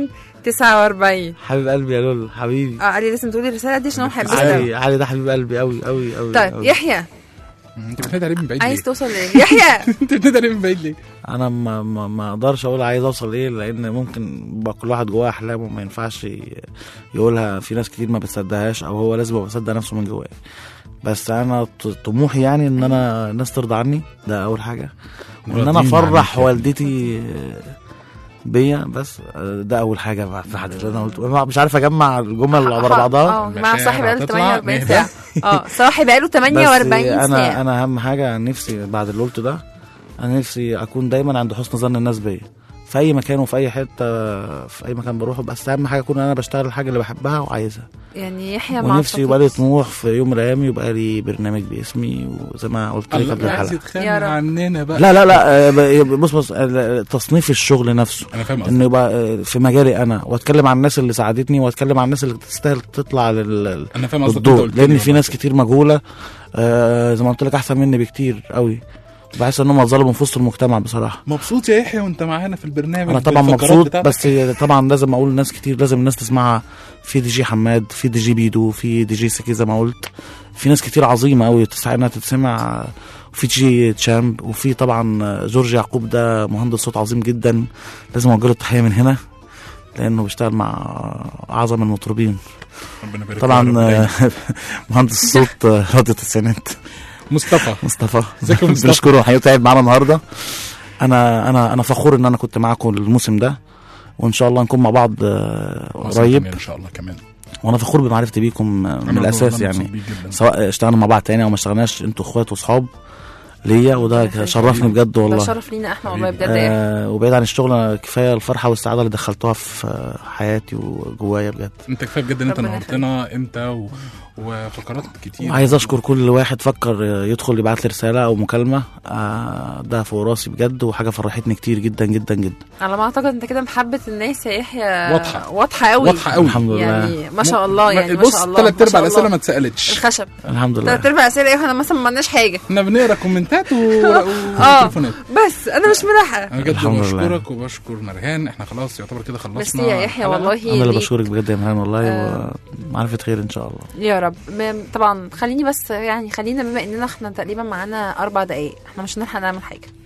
249. حبيب قلبي يا لول حبيبي. علي لازم تقولي الرساله دي عشان هو هيتبسط قوي. علي ده حبيب قلبي قوي قوي قوي. طيب يحيى، انت بتنادي عليه من بعيد ليه؟ عايز توصل ليه يحيى؟ انت بتنادي عليه من بعيد ليه؟ انا ما اقدرش اقول عايز اوصل ايه، لان ممكن يبقى كل واحد جواه احلامه ما ينفعش يقولها. في ناس كتير ما بتصدقهاش، او هو لازم يبقى بيصدق نفسه من جواه. بس انا طموحي يعني ان انا الناس ترضى عني، ده اول حاجه، وان انا افرح والدتي بيا، بس ده اول حاجه في حد. انا قلت مش عارف اجمع الجمل ورا بعضها. مع صاحب بقاله 48 ساعه. صاحب بقاله 48 ساعه. انا اهم حاجه نفسي بعد اللي قلته ده، انا نفسي اكون دايما عند حسن ظن الناس بيا في اي مكان وفي اي حته، في اي مكان بروحه. بس اهم حاجه اكون انا بشتغل الحاجه اللي بحبها وعايزها. يعني يحيى ونفسي يبقى لي طموح في يوم من الايام يبقى لي برنامج باسمي، وزي ما قلت لك قبل الحلقه. يا عننا بقى. لا بص تصنيف الشغل نفسه، انا فاهم انه يبقى في مجالي انا، واتكلم عن الناس اللي ساعدتني، واتكلم عن الناس اللي تستاهل تطلع انا فاهم قصدك، لان في ناس كتير مجهوله زي ما قلت لك احسن مني بكتير قوي. بحس انهم اتظلموا في وسط المجتمع بصراحه. مبسوط يا يحيى وانت معانا في البرنامج؟ انا طبعا مبسوط، بس طبعا لازم اقول ناس كتير لازم الناس تسمعها. في دي جي حماد، في دي جي بيدو، في دي جي سكي زي ما قلت. في ناس كتير عظيمه قوي تستحق انها تتسمع. وفي دي جي تشامب، وفي طبعا جورج يعقوب، ده مهندس صوت عظيم جدا، لازم اوجه له التحيه من هنا لانه بيشتغل مع اعظم المطربين طبعا. مهندس الصوت راديو التسعينات مصطفى بنشكره حقيقي، تعب معانا النهارده. انا فخور ان انا كنت معاكم الموسم ده، وان شاء الله نكون مع بعض قريب ان شاء الله كمان. وانا فخور بمعرفتي بيكم من الاساس يعني، سواء اشتغلنا مع بعض تاني او ما اشتغلناش، انتوا اخوات واصحاب ليا، وده شرفني بجد والله. ده شرف لينا احنا والله بجد. وبعيد عن الشغل كفايه الفرحه والسعاده اللي دخلتوها في حياتي وجوايا بجد. انت كفايه بجد ان انت نورتنا انت وفقرات كتير. عايز اشكر كل واحد فكر يدخل يبعت لي رساله او مكالمه، ده فوق راسي بجد، وحاجه فرحتني كتير جدا جدا جدا. على ما اعتقد انت كده محبه الناس يا يحيى واضحه قوي الحمد لله يعني، ما شاء الله يعني، ما شاء الله. ثلاث ارباع الاسئله ما اتسالتش الخشب. الحمد لله. ثلاث ارباع الاسئله احنا مثلا ما عندناش حاجه، احنا بنقرا كومنتات وتليفونات بس انا مش ملاحقه. انا بجد بشكرك وبشكر مرهان، احنا خلاص يعتبر كده خلصنا. بس يا يحيى والله انا اللي بشكرك بجد يا مرهان والله، ومعرفه خير ان شاء الله يا رب. طبعا خليني بس يعني، خلينا بما اننا احنا تقريبا معانا 4 دقايق، احنا مش هنلحق نعمل حاجه.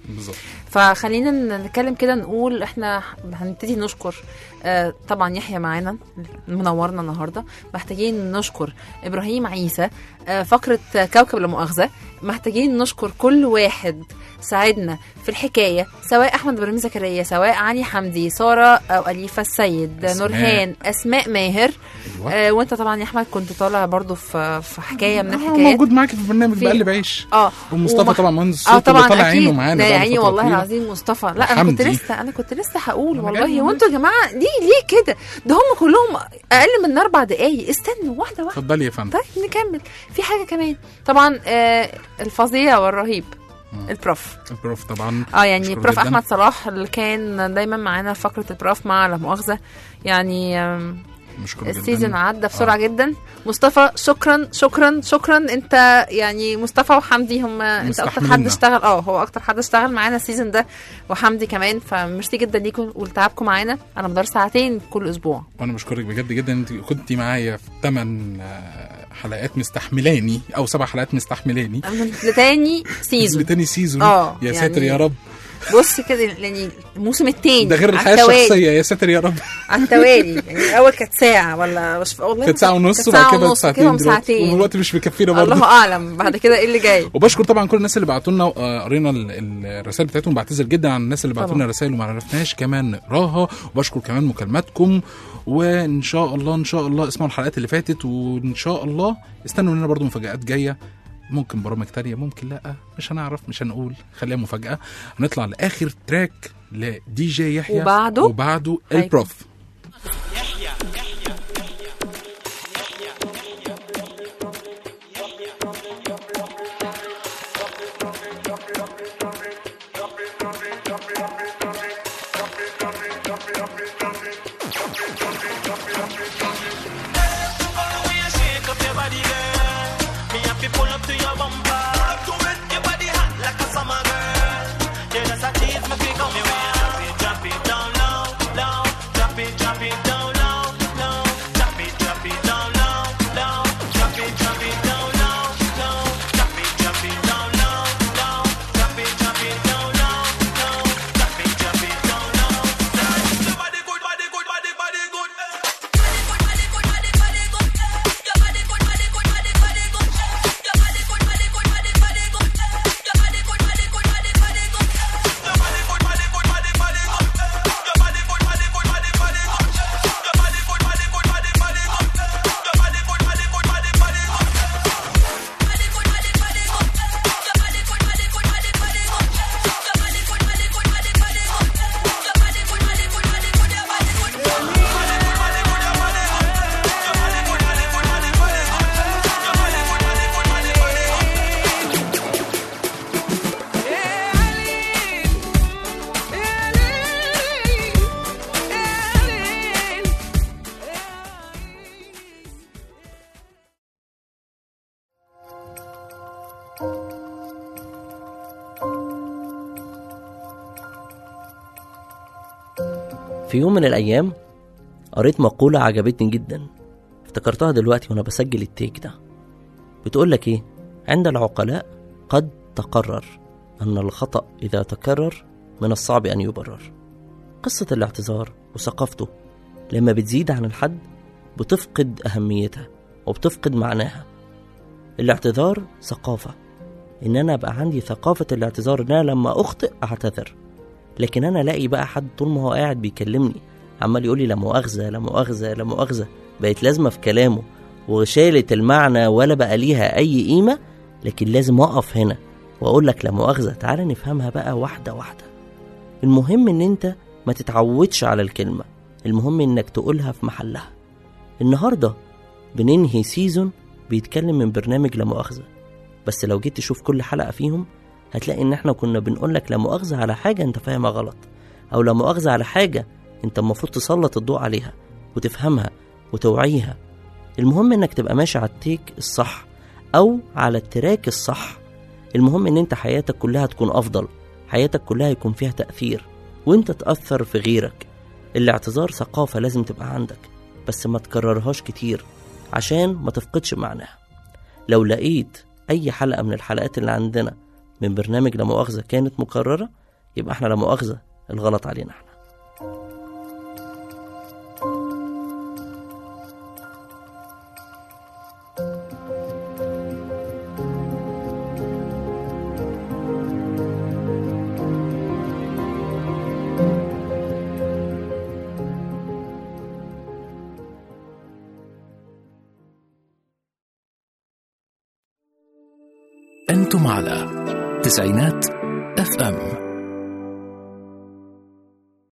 بالظبط. فخلينا نتكلم كده، نقول احنا هنبتدي نشكر طبعا يحيى معانا منورنا النهارده، محتاجين نشكر ابراهيم عيسى فقره كوكب لا مؤاخذه، محتاجين نشكر كل واحد ساعدنا في الحكايه، سواء احمد ابراهيم زكريا، سواء علي حمدي، ساره او اليفه السيد، نورهان، اسماء ماهر. وانت طبعا يا احمد كنت طالع برضو في حكايه من الحكايات، موجود معاك في البرنامج بقلب عيش. ومصطفى طبعا مهندس الصوت طبعا طالع عينه معانا. لا عيني والله العظيم مصطفى. لا انا كنت لسه هقول والله، وانتوا يا جماعه ليه كده؟ ده هم كلهم اقل من 4 دقايق. استنوا واحده. اتفضلي يا فندم. طيب نكمل. في حاجه كمان طبعا الفظيع والرهيب البروف طبعا. يعني بروف احمد صلاح اللي كان دايما معانا فقره البروف مع لا مؤاخذه. يعني السيزون عدى بسرعه جدا. مصطفى شكرا انت يعني مصطفى وحمدي هم انت اكتر حد اشتغل هو اكتر حد اشتغل معانا السيزون ده، وحمدي كمان. فميرسي جدا ليكم ولتعبكم معانا على مدار ساعتين كل اسبوع. وانا بشكرك بجد جدا، انت كنتي معايا في 8 حلقات مستحملاني او 7 حلقات مستحملاني لتاني سيزون. يا ساتر يا رب. بص كده يعني الموسم الثاني ده غير الحياه الشخصيه، يا ساتر يا رب. على التوالي يعني الاول كانت ساعه ولا مش والله كانت ساعه ونص، وبعد كده ساعتين والوقت مش مكفينا برضه. الله اعلم بعد كده ايه اللي جاي. وبشكر طبعا كل الناس اللي بعتوا لنا قرينا الرسائل بتاعتهم. بعتذر جدا عن الناس اللي بعتوا لنا رسائل وما عرفناش كمان نقراها، وبشكر كمان مكالماتكم. وان شاء الله اسمعوا الحلقات اللي فاتت، وان شاء الله استنوا مننا برضه مفاجآت جايه، ممكن برامج تانية، ممكن لا، مش هنعرف، مش هنقول، خليها مفاجأة. هنطلع لآخر تراك لدي جي يحيى وبعده البروف. في يوم من الأيام قريت مقولة عجبتني جدا، افتكرتها دلوقتي وانا بسجل التيك ده. بتقولك ايه؟ عند العقلاء قد تقرر أن الخطأ إذا تكرر من الصعب أن يبرر. قصة الاعتذار وثقافته لما بتزيد عن الحد بتفقد أهميتها وبتفقد معناها. الاعتذار ثقافة، إن أنا بقى عندي ثقافة الاعتذار، إن أنا لما أخطئ أعتذر. لكن أنا لاقي بقى حد طول ما هو قاعد بيكلمني عمال يقولي لا مؤاخذة لا مؤاخذة لا مؤاخذة، بقت لازمة في كلامه وشالت المعنى ولا بقى ليها أي قيمة. لكن لازم أقف هنا وأقول لك لا مؤاخذة، تعالى نفهمها بقى واحدة واحدة. المهم إن أنت ما تتعودش على الكلمة، المهم إنك تقولها في محلها. النهاردة بننهي سيزون بيتكلم من برنامج لا مؤاخذة، بس لو جيت تشوف كل حلقة فيهم هتلاقي إن احنا كنا بنقولك لا مؤاخذة على حاجة انت فاهمها غلط، أو لا مؤاخذة على حاجة انت المفروض تسلط الضوء عليها وتفهمها وتوعيها. المهم إنك تبقى ماشي على التيك الصح أو على التراك الصح. المهم إن انت حياتك كلها تكون أفضل، حياتك كلها يكون فيها تأثير وانت تأثر في غيرك. الاعتذار ثقافة لازم تبقى عندك، بس ما تكررهاش كتير عشان ما تفقدش معناها. لو لقيت أي حلقة من الحلقات اللي عندنا من برنامج لا مؤاخذة كانت مكررة، يبقى احنا لا مؤاخذة الغلط علينا احنا. أنتم على تسعينات FM.